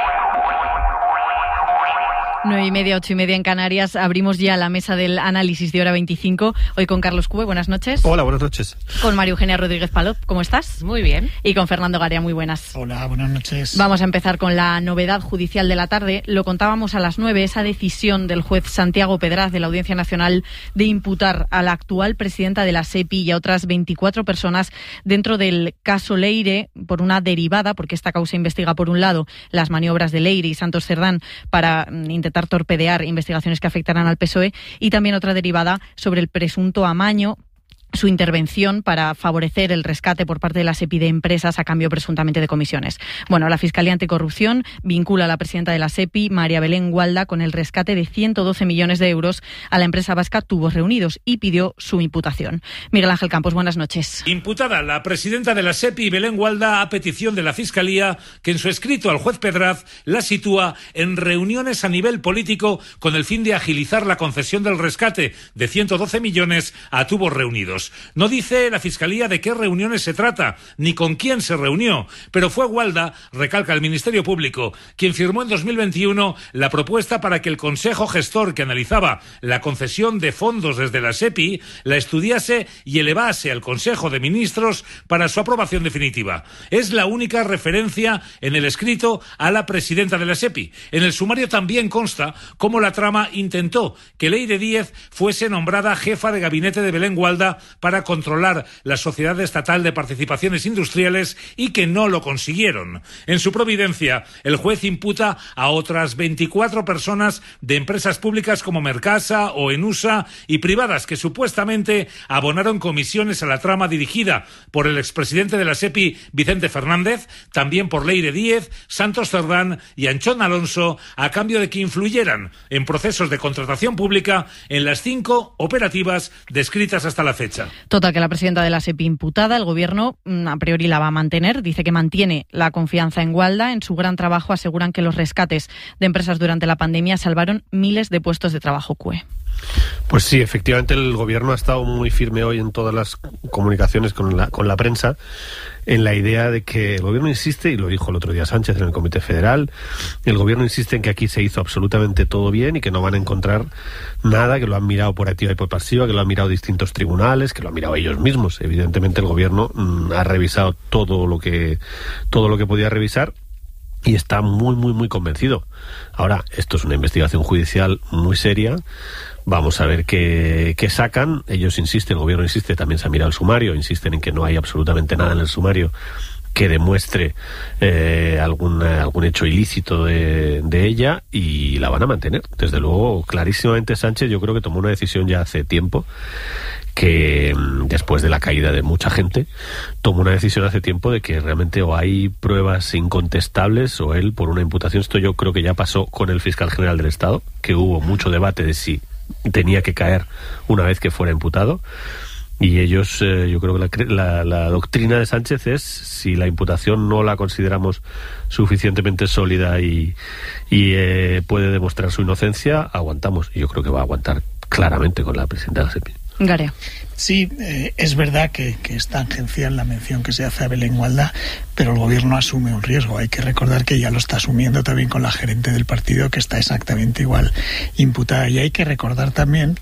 9:30, 8:30 en Canarias. Abrimos ya la mesa del análisis de Hora 25. Hoy con Carlos Cube, buenas noches. Hola, buenas noches. Con María Eugenia Rodríguez Palop, ¿cómo estás? Muy bien. Y con Fernando Garea, muy buenas. Hola, buenas noches. Vamos a empezar con la novedad judicial de la tarde. Lo contábamos a las 9, esa decisión del juez Santiago Pedraz de la Audiencia Nacional de imputar a la actual presidenta de la SEPI y a otras 24 personas dentro del caso Leire por una derivada, porque esta causa investiga, por un lado, las maniobras de Leire y Santos Cerdán para intentar torpedear investigaciones que afectarán al PSOE, y también otra derivada sobre el presunto amaño, su intervención para favorecer el rescate por parte de la SEPI de empresas a cambio presuntamente de comisiones. Bueno, la Fiscalía Anticorrupción vincula a la presidenta de la SEPI, María Belén Gualda, con el rescate de 112 millones de euros a la empresa vasca Tubos Reunidos y pidió su imputación. Miguel Ángel Campos, buenas noches. Imputada la presidenta de la SEPI, Belén Gualda, a petición de la Fiscalía, que en su escrito al juez Pedraz la sitúa en reuniones a nivel político con el fin de agilizar la concesión del rescate de 112 millones a Tubos Reunidos. No dice la Fiscalía de qué reuniones se trata, ni con quién se reunió, pero fue Gualda, recalca el Ministerio Público, quien firmó en 2021 la propuesta para que el Consejo Gestor que analizaba la concesión de fondos desde la SEPI la estudiase y elevase al Consejo de Ministros para su aprobación definitiva. Es la única referencia en el escrito a la presidenta de la SEPI. En el sumario también consta cómo la trama intentó que Leire Díez fuese nombrada jefa de gabinete de Belén Gualda para controlar la Sociedad Estatal de Participaciones Industriales y que no lo consiguieron. En su providencia, el juez imputa a otras 24 personas de empresas públicas como Mercasa o Enusa y privadas que supuestamente abonaron comisiones a la trama dirigida por el expresidente de la SEPI, Vicente Fernández, también por Leire Díez, Santos Cerdán y Anchón Alonso, a cambio de que influyeran en procesos de contratación pública en las 5 operativas descritas hasta la fecha. Total, que la presidenta de la SEPI imputada, el Gobierno a priori la va a mantener. Dice que mantiene la confianza en Gualda. En su gran trabajo aseguran que los rescates de empresas durante la pandemia salvaron miles de puestos de trabajo. CUE. Pues sí, efectivamente el Gobierno ha estado muy firme hoy en todas las comunicaciones con la prensa en la idea de que el Gobierno insiste, y lo dijo el otro día Sánchez en el Comité Federal, el Gobierno insiste en que aquí se hizo absolutamente todo bien y que no van a encontrar nada, que lo han mirado por activa y por pasiva, que lo han mirado distintos tribunales, que lo han mirado ellos mismos. Evidentemente el Gobierno ha revisado todo lo que podía revisar y está muy, muy, muy convencido. Ahora, esto es una investigación judicial muy seria. Vamos a ver qué sacan. Ellos insisten, el Gobierno insiste, también se ha mirado el sumario, insisten en que no hay absolutamente nada en el sumario que demuestre algún hecho ilícito de ella, y la van a mantener. Desde luego, clarísimamente Sánchez yo creo que tomó una decisión ya hace tiempo, que después de la caída de mucha gente, tomó una decisión hace tiempo de que realmente o hay pruebas incontestables o él por una imputación. Esto yo creo que ya pasó con el fiscal general del Estado, que hubo mucho debate de si tenía que caer una vez que fuera imputado. Y ellos, yo creo que la doctrina de Sánchez es, si la imputación no la consideramos suficientemente sólida y puede demostrar su inocencia, aguantamos. Y yo creo que va a aguantar claramente con la presidenta de la SEPI. Garea. Sí, es verdad que es tangencial la mención que se hace a Belén Gualda, pero el gobierno asume un riesgo. Hay que recordar que ya lo está asumiendo también con la gerente del partido, que está exactamente igual imputada. Y hay que recordar también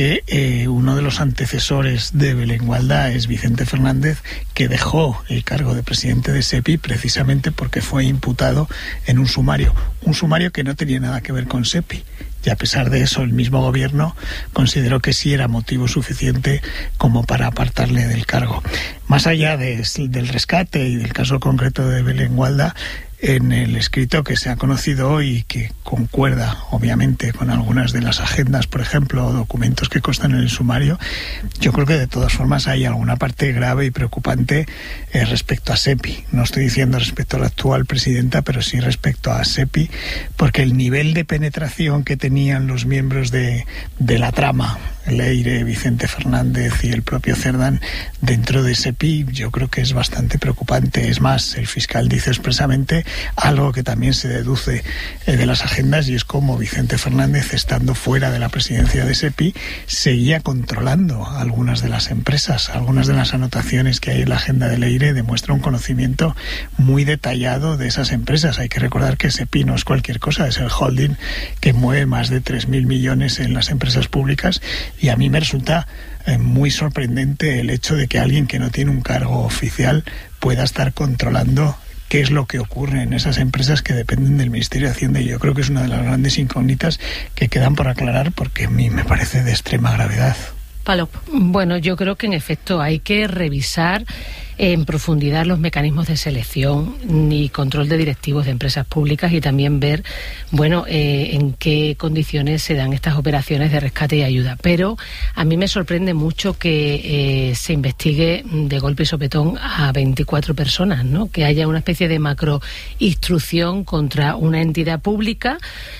que uno de los antecesores de Belén Gualda es Vicente Fernández, que dejó el cargo de presidente de SEPI precisamente porque fue imputado en un sumario que no tenía nada que ver con SEPI. Y a pesar de eso, el mismo gobierno consideró que sí era motivo suficiente como para apartarle del cargo. Más allá del rescate y del caso concreto de Belén Gualda, en el escrito que se ha conocido hoy, que concuerda obviamente con algunas de las agendas, por ejemplo, o documentos que constan en el sumario, yo creo que de todas formas hay alguna parte grave y preocupante respecto a SEPI. No estoy diciendo respecto a la actual presidenta, pero sí respecto a SEPI, porque el nivel de penetración que tenían los miembros de la trama, Leire, Vicente Fernández y el propio Cerdán, dentro de SEPI, yo creo que es bastante preocupante. Es más, el fiscal dice expresamente algo que también se deduce de las agendas, y es como Vicente Fernández, estando fuera de la presidencia de SEPI, seguía controlando algunas de las empresas. Algunas de las anotaciones que hay en la agenda de Leire demuestran un conocimiento muy detallado de esas empresas. Hay que recordar que SEPI no es cualquier cosa, es el holding que mueve más de 3.000 millones en las empresas públicas, y a mí me resulta muy sorprendente el hecho de que alguien que no tiene un cargo oficial pueda estar controlando qué es lo que ocurre en esas empresas que dependen del Ministerio de Hacienda. Y yo creo que es una de las grandes incógnitas que quedan por aclarar, porque a mí me parece de extrema gravedad. Palop. Bueno, yo creo que en efecto hay que revisar en profundidad los mecanismos de selección y control de directivos de empresas públicas, y también ver, bueno, en qué condiciones se dan estas operaciones de rescate y ayuda. Pero a mí me sorprende mucho que se investigue de golpe y sopetón a 24 personas, ¿no? Que haya una especie de macroinstrucción contra una entidad pública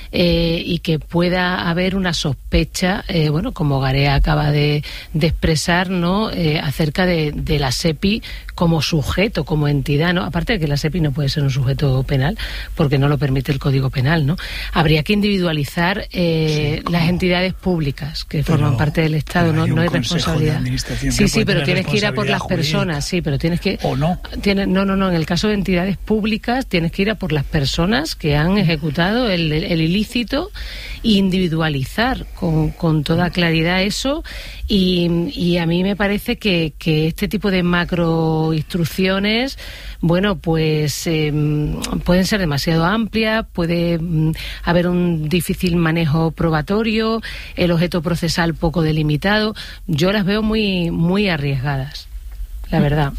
y que pueda haber una sospecha, bueno, como Garea acaba de expresar, ¿no? Acerca de la SEPI como sujeto, como entidad, ¿no? Aparte de que la SEPI no puede ser un sujeto penal porque no lo permite el Código Penal, ¿no? Habría que individualizar las entidades públicas que forman parte del Estado, no hay responsabilidad. Sí, pero tienes que ir a por las personas, sí, pero tienes que... ¿O no? No, en el caso de entidades públicas tienes que ir a por las personas que han ejecutado el ilícito e individualizar con toda claridad eso, y a mí me parece que este tipo de macroinstrucciones, bueno, pues pueden ser demasiado amplias, puede haber un difícil manejo probatorio, el objeto procesal poco delimitado. Yo las veo muy, muy arriesgadas, la verdad.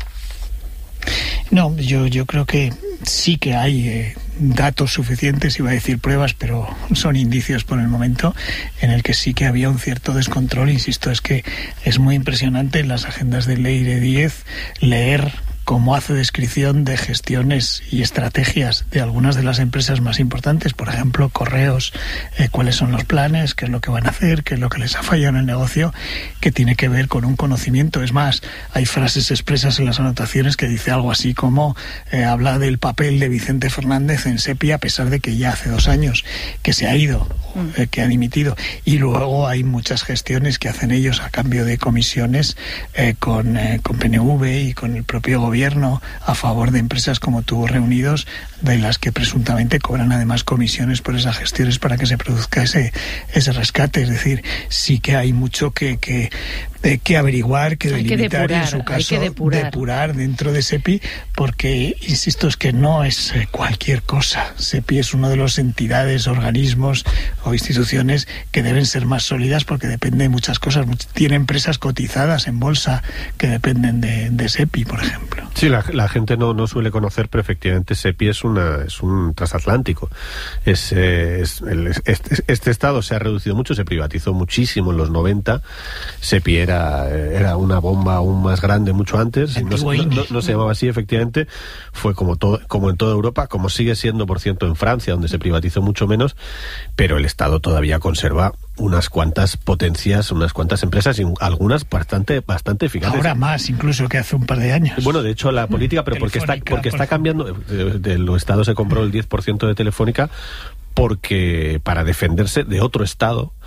No, yo creo que sí que hay datos suficientes, iba a decir pruebas, pero son indicios por el momento, en el que sí que había un cierto descontrol. Insisto, es que es muy impresionante en las agendas de Leire 10 leer cómo hace descripción de gestiones y estrategias de algunas de las empresas más importantes, por ejemplo, Correos, cuáles son los planes, qué es lo que van a hacer, qué es lo que les ha fallado en el negocio, que tiene que ver con un conocimiento. Es más, hay frases expresas en las anotaciones que dice algo así como habla del papel de Vicente Fernández en SEPI, a pesar de que ya hace 2 años que se ha ido, que ha dimitido, y luego hay muchas gestiones que hacen ellos a cambio de comisiones con PNV y con el propio gobierno a favor de empresas como Tubos Reunidos, de las que presuntamente cobran además comisiones por esas gestiones para que se produzca ese rescate. Es decir, sí que hay mucho que averiguar, que delimitar, y en su caso depurar dentro de SEPI, porque, insisto, es que no es cualquier cosa. SEPI es uno de las entidades, organismos o instituciones que deben ser más sólidas, porque depende de muchas cosas. Tiene empresas cotizadas en bolsa que dependen de SEPI, por ejemplo. Sí, la gente no suele conocer, pero efectivamente SEPI es un transatlántico. Este Estado se ha reducido mucho, se privatizó muchísimo en los 90. SEPI era una bomba aún más grande mucho antes, no se llamaba así, efectivamente. Fue como en toda Europa, como sigue siendo, por cierto, en Francia, donde se privatizó mucho menos, pero el Estado todavía conserva unas cuantas potencias, unas cuantas empresas, y algunas bastante eficaces. Ahora más incluso que hace un par de años. Bueno, de hecho la política, pero porque está cambiando. El Estado se compró el 10% de Telefónica porque para defenderse de otro Estado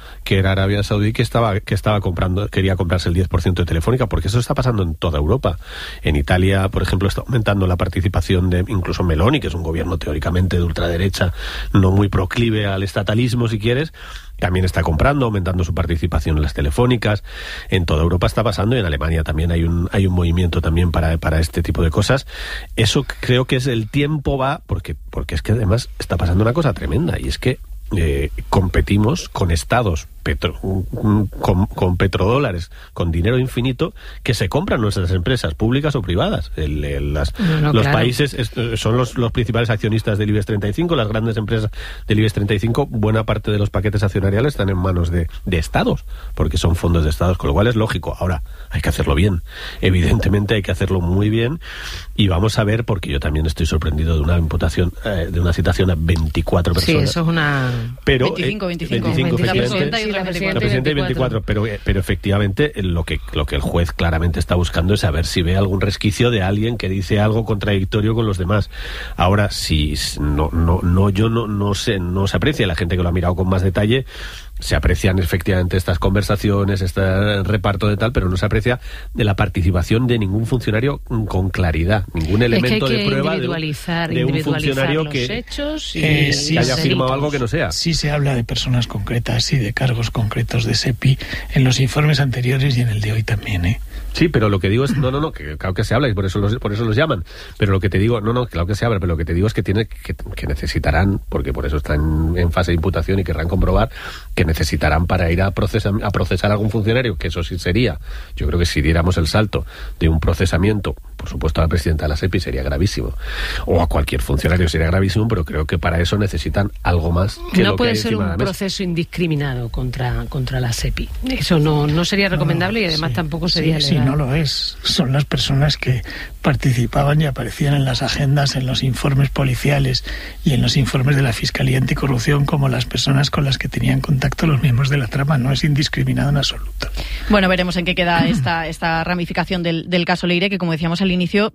que era Arabia Saudí, que quería comprarse el 10% de Telefónica, porque eso está pasando en toda Europa. En Italia, por ejemplo, está aumentando la participación de incluso Meloni, que es un gobierno teóricamente de ultraderecha, no muy proclive al estatalismo, si quieres. También está comprando, aumentando su participación en las telefónicas. En toda Europa está pasando, y en Alemania también hay un movimiento también para este tipo de cosas. Eso creo que es el tiempo va, porque es que además está pasando una cosa tremenda, y es que competimos con estados con petrodólares, con dinero infinito, que se compran nuestras empresas públicas o privadas. Los países son los principales accionistas del IBEX 35, las grandes empresas del IBEX 35, buena parte de los paquetes accionariales están en manos de estados, porque son fondos de estados, con lo cual es lógico. Ahora, hay que hacerlo bien. Evidentemente hay que hacerlo muy bien, y vamos a ver, porque yo también estoy sorprendido de una imputación, de una citación a 24 personas. Sí, eso es una... Pero, 25, la presidenta y 24, pero efectivamente lo que el juez claramente está buscando es saber si ve algún resquicio de alguien que dice algo contradictorio con los demás. Ahora, si no se aprecia, la gente que lo ha mirado con más detalle, se aprecian efectivamente estas conversaciones, este reparto de tal, pero no se aprecia de la participación de ningún funcionario con claridad, ningún elemento de prueba de un funcionario que haya firmado algo que no sea. Sí se habla de personas concretas y de cargos concretos de SEPI en los informes anteriores y en el de hoy también, Sí, pero lo que digo es, que claro que se habla y por eso los llaman, pero lo que te digo, claro que se habla, pero lo que te digo es que que necesitarán, porque por eso están en fase de imputación y querrán comprobar, que necesitarán para ir a procesar a algún funcionario, que eso sí sería, yo creo que si diéramos el salto de un procesamiento, por supuesto a la presidenta de la SEPI sería gravísimo, o a cualquier funcionario sería gravísimo, pero creo que para eso necesitan algo más que no lo que hay encima de la mesa. No puede ser un proceso indiscriminado contra la SEPI. Eso no sería recomendable y además tampoco sería legal. Sí, no lo es. Son las personas que participaban y aparecían en las agendas, en los informes policiales y en los informes de la Fiscalía Anticorrupción como las personas con las que tenían contacto los miembros de la trama. No es indiscriminado en absoluto. Bueno, veremos en qué queda esta ramificación del caso Leire, que como decíamos al inicio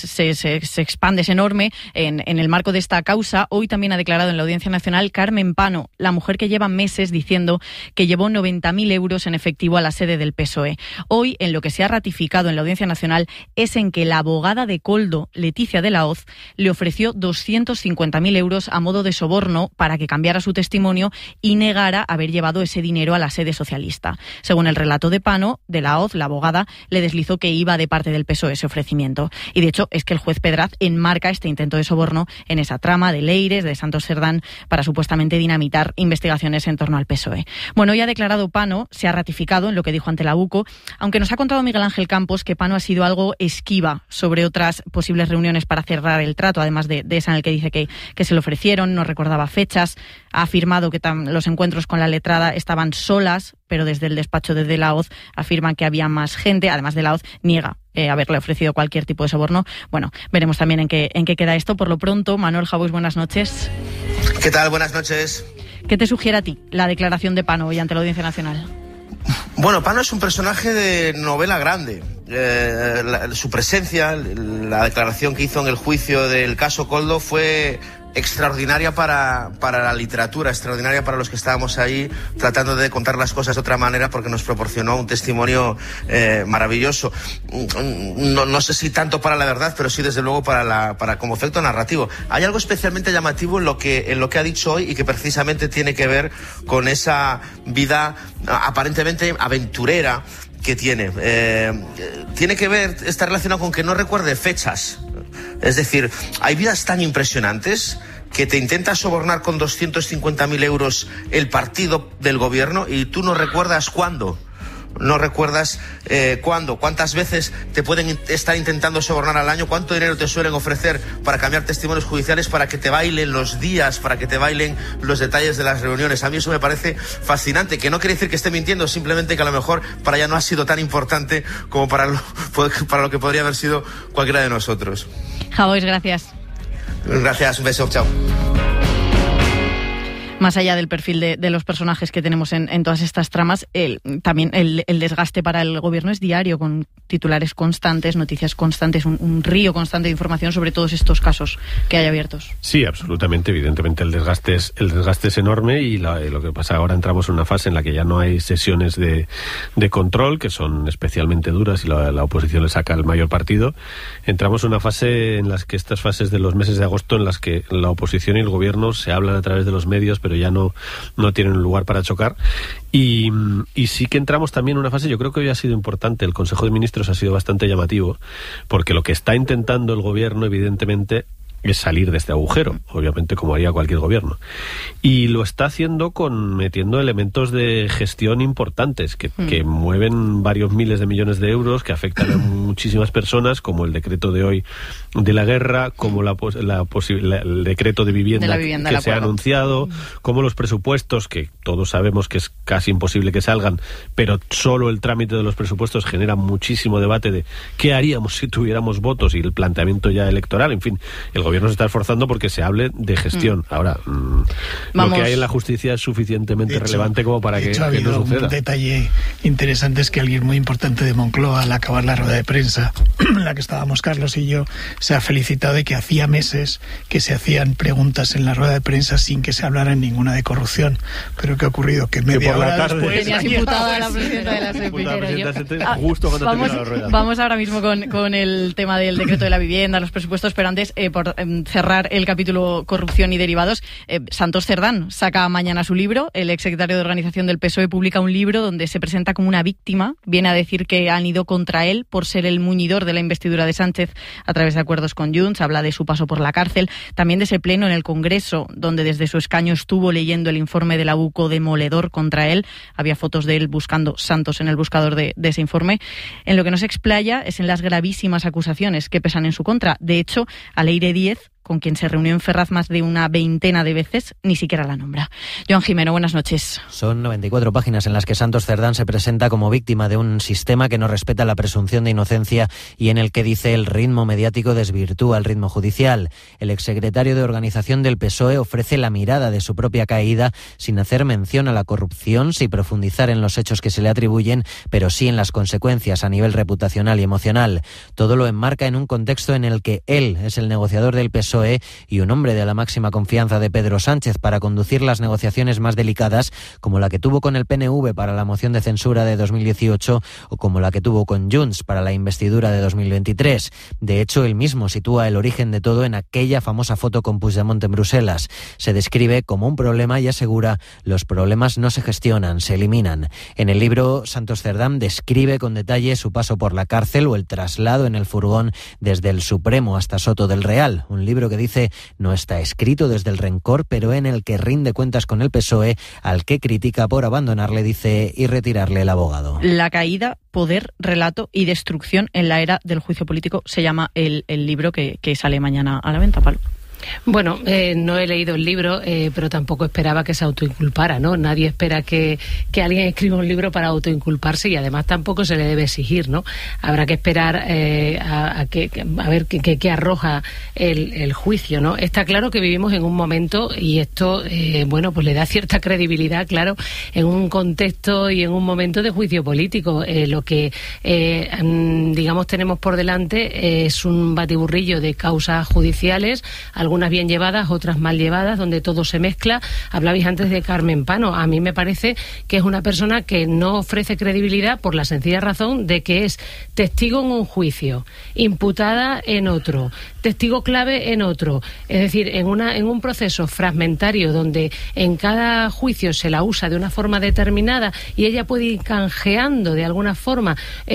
se expande, es enorme en el marco de esta causa. Hoy también ha declarado en la Audiencia Nacional Carmen Pano, la mujer que lleva meses diciendo que llevó 90.000 euros en efectivo a la sede del PSOE. Hoy, en lo que se ha ratificado en la Audiencia Nacional es en que la abogada de Koldo, Leticia de la Hoz, le ofreció 250.000 euros a modo de soborno para que cambiara su testimonio y negara haber llevado ese dinero a la sede socialista. Según el relato de Pano, de la Hoz, la abogada, le deslizó que iba de parte del PSOE ese ofrecimiento. Y de hecho es que el juez Pedraz enmarca este intento de soborno en esa trama de Leires, de Santos Cerdán, para supuestamente dinamitar investigaciones en torno al PSOE. Bueno, hoy ha declarado Pano, se ha ratificado en lo que dijo ante la UCO, aunque nos ha contado Miguel Ángel Campos que Pano ha sido algo esquiva sobre otras posibles reuniones para cerrar el trato, además de esa en el que dice que se le ofrecieron, no recordaba fechas, ha afirmado que los encuentros con la letrada estaban solas, pero desde el despacho de la Hoz afirman que había más gente, además de la Hoz niega haberle ofrecido cualquier tipo de soborno. Bueno, veremos también en qué queda esto. Por lo pronto, Manuel Jaubois, buenas noches. ¿Qué tal? Buenas noches. ¿Qué te sugiere a ti la declaración de Pano hoy ante la Audiencia Nacional? Bueno, Pano es un personaje de novela grande. Su presencia, la declaración que hizo en el juicio del caso Koldo fue extraordinaria para la literatura, extraordinaria para los que estábamos ahí tratando de contar las cosas de otra manera, porque nos proporcionó un testimonio maravilloso. No sé si tanto para la verdad, pero sí desde luego para como efecto narrativo. Hay algo especialmente llamativo en lo que ha dicho hoy y que precisamente tiene que ver con esa vida aparentemente aventurera que tiene. Tiene que ver, está relacionado con que no recuerde fechas. Es decir, hay vidas tan impresionantes que te intenta sobornar con 250.000 euros el partido del gobierno y tú no recuerdas cuándo. No recuerdas cuándo, cuántas veces te pueden estar intentando sobornar al año, cuánto dinero te suelen ofrecer para cambiar testimonios judiciales, para que te bailen los días, para que te bailen los detalles de las reuniones. A mí eso me parece fascinante, que no quiere decir que esté mintiendo, simplemente que a lo mejor para ella no ha sido tan importante como para lo que podría haber sido cualquiera de nosotros. Jaubois, gracias. Gracias, un beso, chao. Más allá del perfil de los personajes que tenemos en todas estas tramas, también el desgaste para el gobierno es diario, con titulares constantes, noticias constantes, un río constante de información sobre todos estos casos que hay abiertos. Sí, absolutamente. Evidentemente el desgaste es enorme y lo que pasa ahora, entramos en una fase en la que ya no hay sesiones de control, que son especialmente duras y la oposición le saca el mayor partido. Entramos en una fase en las que estas fases de los meses de agosto, en las que la oposición y el gobierno se hablan a través de los medios, pero ya no tienen un lugar para chocar. Y sí que entramos también en una fase, yo creo que hoy ha sido importante, el Consejo de Ministros ha sido bastante llamativo, porque lo que está intentando el gobierno, evidentemente, es salir de este agujero, obviamente, como haría cualquier gobierno. Y lo está haciendo metiendo elementos de gestión importantes que mueven varios miles de millones de euros, que afectan a muchísimas personas, como el decreto de hoy de la guerra, como el decreto de vivienda que se ha anunciado, como los presupuestos, que todos sabemos que es casi imposible que salgan, pero solo el trámite de los presupuestos genera muchísimo debate de qué haríamos si tuviéramos votos y el planteamiento ya electoral. En fin, el gobierno se está esforzando porque se hable de gestión. Ahora, lo que hay en la justicia es suficientemente relevante como para que no suceda. Un detalle interesante es que alguien muy importante de Moncloa, al acabar la rueda de prensa en la que estábamos Carlos y yo, se ha felicitado de que hacía meses que se hacían preguntas en la rueda de prensa sin que se hablara en ninguna de corrupción. Pero ¿qué ha ocurrido? Que media hora después tenías imputada a la presidenta de la SEPI. Vamos ahora mismo con el tema del decreto de la vivienda, los presupuestos, pero antes, por cerrar el capítulo corrupción y derivados, Santos Cerdán saca mañana su libro. El exsecretario de Organización del PSOE publica un libro donde se presenta como una víctima. Viene a decir que han ido contra él por ser el muñidor de la investidura de Sánchez a través de acuerdos con Junts. Habla de su paso por la cárcel, también de ese pleno en el Congreso donde desde su escaño estuvo leyendo el informe de la UCO demoledor contra él. Había fotos de él buscando Santos en el buscador de ese informe. En lo que no se explaya es en las gravísimas acusaciones que pesan en su contra. De hecho, Aleire Díez, con quien se reunió en Ferraz más de una veintena de veces, ni siquiera la nombra. Joan Jimeno, buenas noches. Son 94 páginas en las que Santos Cerdán se presenta como víctima de un sistema que no respeta la presunción de inocencia y en el que, dice, el ritmo mediático desvirtúa el ritmo judicial. El exsecretario de Organización del PSOE ofrece la mirada de su propia caída sin hacer mención a la corrupción, sin profundizar en los hechos que se le atribuyen, pero sí en las consecuencias a nivel reputacional y emocional. Todo lo enmarca en un contexto en el que él es el negociador del PSOE y un hombre de la máxima confianza de Pedro Sánchez para conducir las negociaciones más delicadas, como la que tuvo con el PNV para la moción de censura de 2018 o como la que tuvo con Junts para la investidura de 2023. De hecho, él mismo sitúa el origen de todo en aquella famosa foto con Puigdemont en Bruselas. Se describe como un problema y asegura: los problemas no se gestionan, se eliminan. En el libro, Santos Cerdán describe con detalle su paso por la cárcel o el traslado en el furgón desde el Supremo hasta Soto del Real, un libro que, dice, no está escrito desde el rencor, pero en el que rinde cuentas con el PSOE, al que critica por abandonarle, dice, y retirarle el abogado. La caída, poder, relato y destrucción en la era del juicio político se llama el libro que sale mañana a la venta, Pablo. Bueno, no he leído el libro, pero tampoco esperaba que se autoinculpara, ¿no? Nadie espera que alguien escriba un libro para autoinculparse y además tampoco se le debe exigir, ¿no? Habrá que esperar a ver qué arroja el juicio, ¿no? Está claro que vivimos en un momento, y esto, pues le da cierta credibilidad, claro, en un contexto y en un momento de juicio político. Lo que, digamos, tenemos por delante es un batiburrillo de causas judiciales, algunas bien llevadas, otras mal llevadas, donde todo se mezcla. Hablabais antes de Carmen Pano. A mí me parece que es una persona que no ofrece credibilidad por la sencilla razón de que es testigo en un juicio, imputada en otro, testigo clave en otro. Es decir, en un proceso fragmentario donde en cada juicio se la usa de una forma determinada y ella puede ir canjeando de alguna forma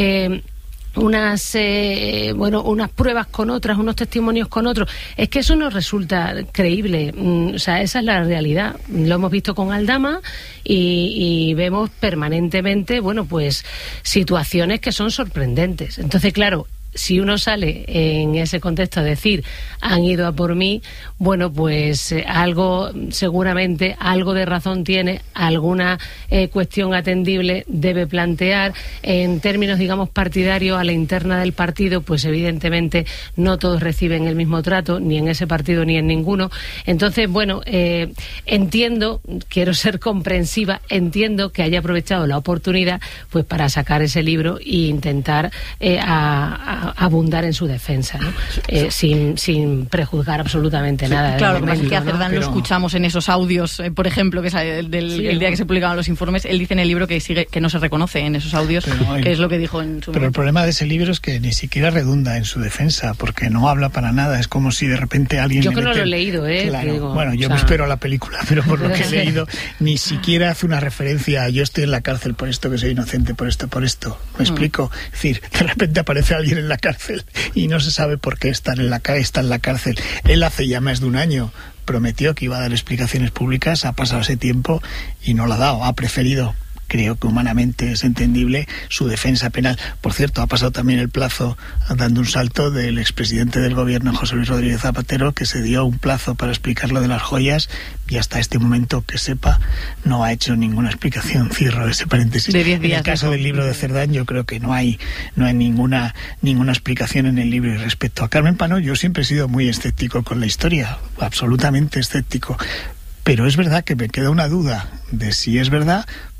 unas pruebas con otras, unos testimonios con otros. Es que eso no resulta creíble. O sea, esa es la realidad. Lo hemos visto con Aldama y vemos permanentemente, situaciones que son sorprendentes. Entonces, claro, si uno sale en ese contexto a decir han ido a por mí, bueno, pues algo, seguramente algo de razón tiene, alguna cuestión atendible debe plantear. En términos, digamos, partidarios, a la interna del partido, pues evidentemente no todos reciben el mismo trato, ni en ese partido ni en ninguno. Entonces, bueno, entiendo, quiero ser comprensiva, entiendo que haya aprovechado la oportunidad pues para sacar ese libro e intentar abundar en su defensa, ¿no? Sin prejuzgar absolutamente nada. Claro, lo que pasa es que a Cerdán lo escuchamos en esos audios, por ejemplo, que es el día que se publicaban los informes. Él dice en el libro que no se reconoce en esos audios, que es lo que dijo en su Pero el problema de ese libro es que ni siquiera redunda en su defensa, porque no habla para nada. Es como si de repente alguien... Yo que no lo he leído, Claro. Digo, bueno, yo me espero a la película, pero por lo que he leído, ni siquiera hace una referencia a yo estoy en la cárcel por esto, que soy inocente por esto, por esto. ¿Me explico? Es decir, de repente aparece alguien en la cárcel y no se sabe por qué está en la cárcel. Él hace ya más de un año prometió que iba a dar explicaciones públicas, ha pasado ese tiempo y no lo ha dado, ha preferido, creo que humanamente es entendible, su defensa penal. Por cierto, ha pasado también el plazo, dando un salto, del expresidente del gobierno, José Luis Rodríguez Zapatero, que se dio un plazo para explicar lo de las joyas y hasta este momento, que sepa, no ha hecho ninguna explicación. Cierro ese paréntesis. De 10 días, en el caso del libro de Cerdán, yo creo que no hay ninguna explicación en el libro. Y respecto a Carmen Pano, yo siempre he sido muy escéptico con la historia, absolutamente escéptico. Pero es verdad que me queda una duda de si es verdad,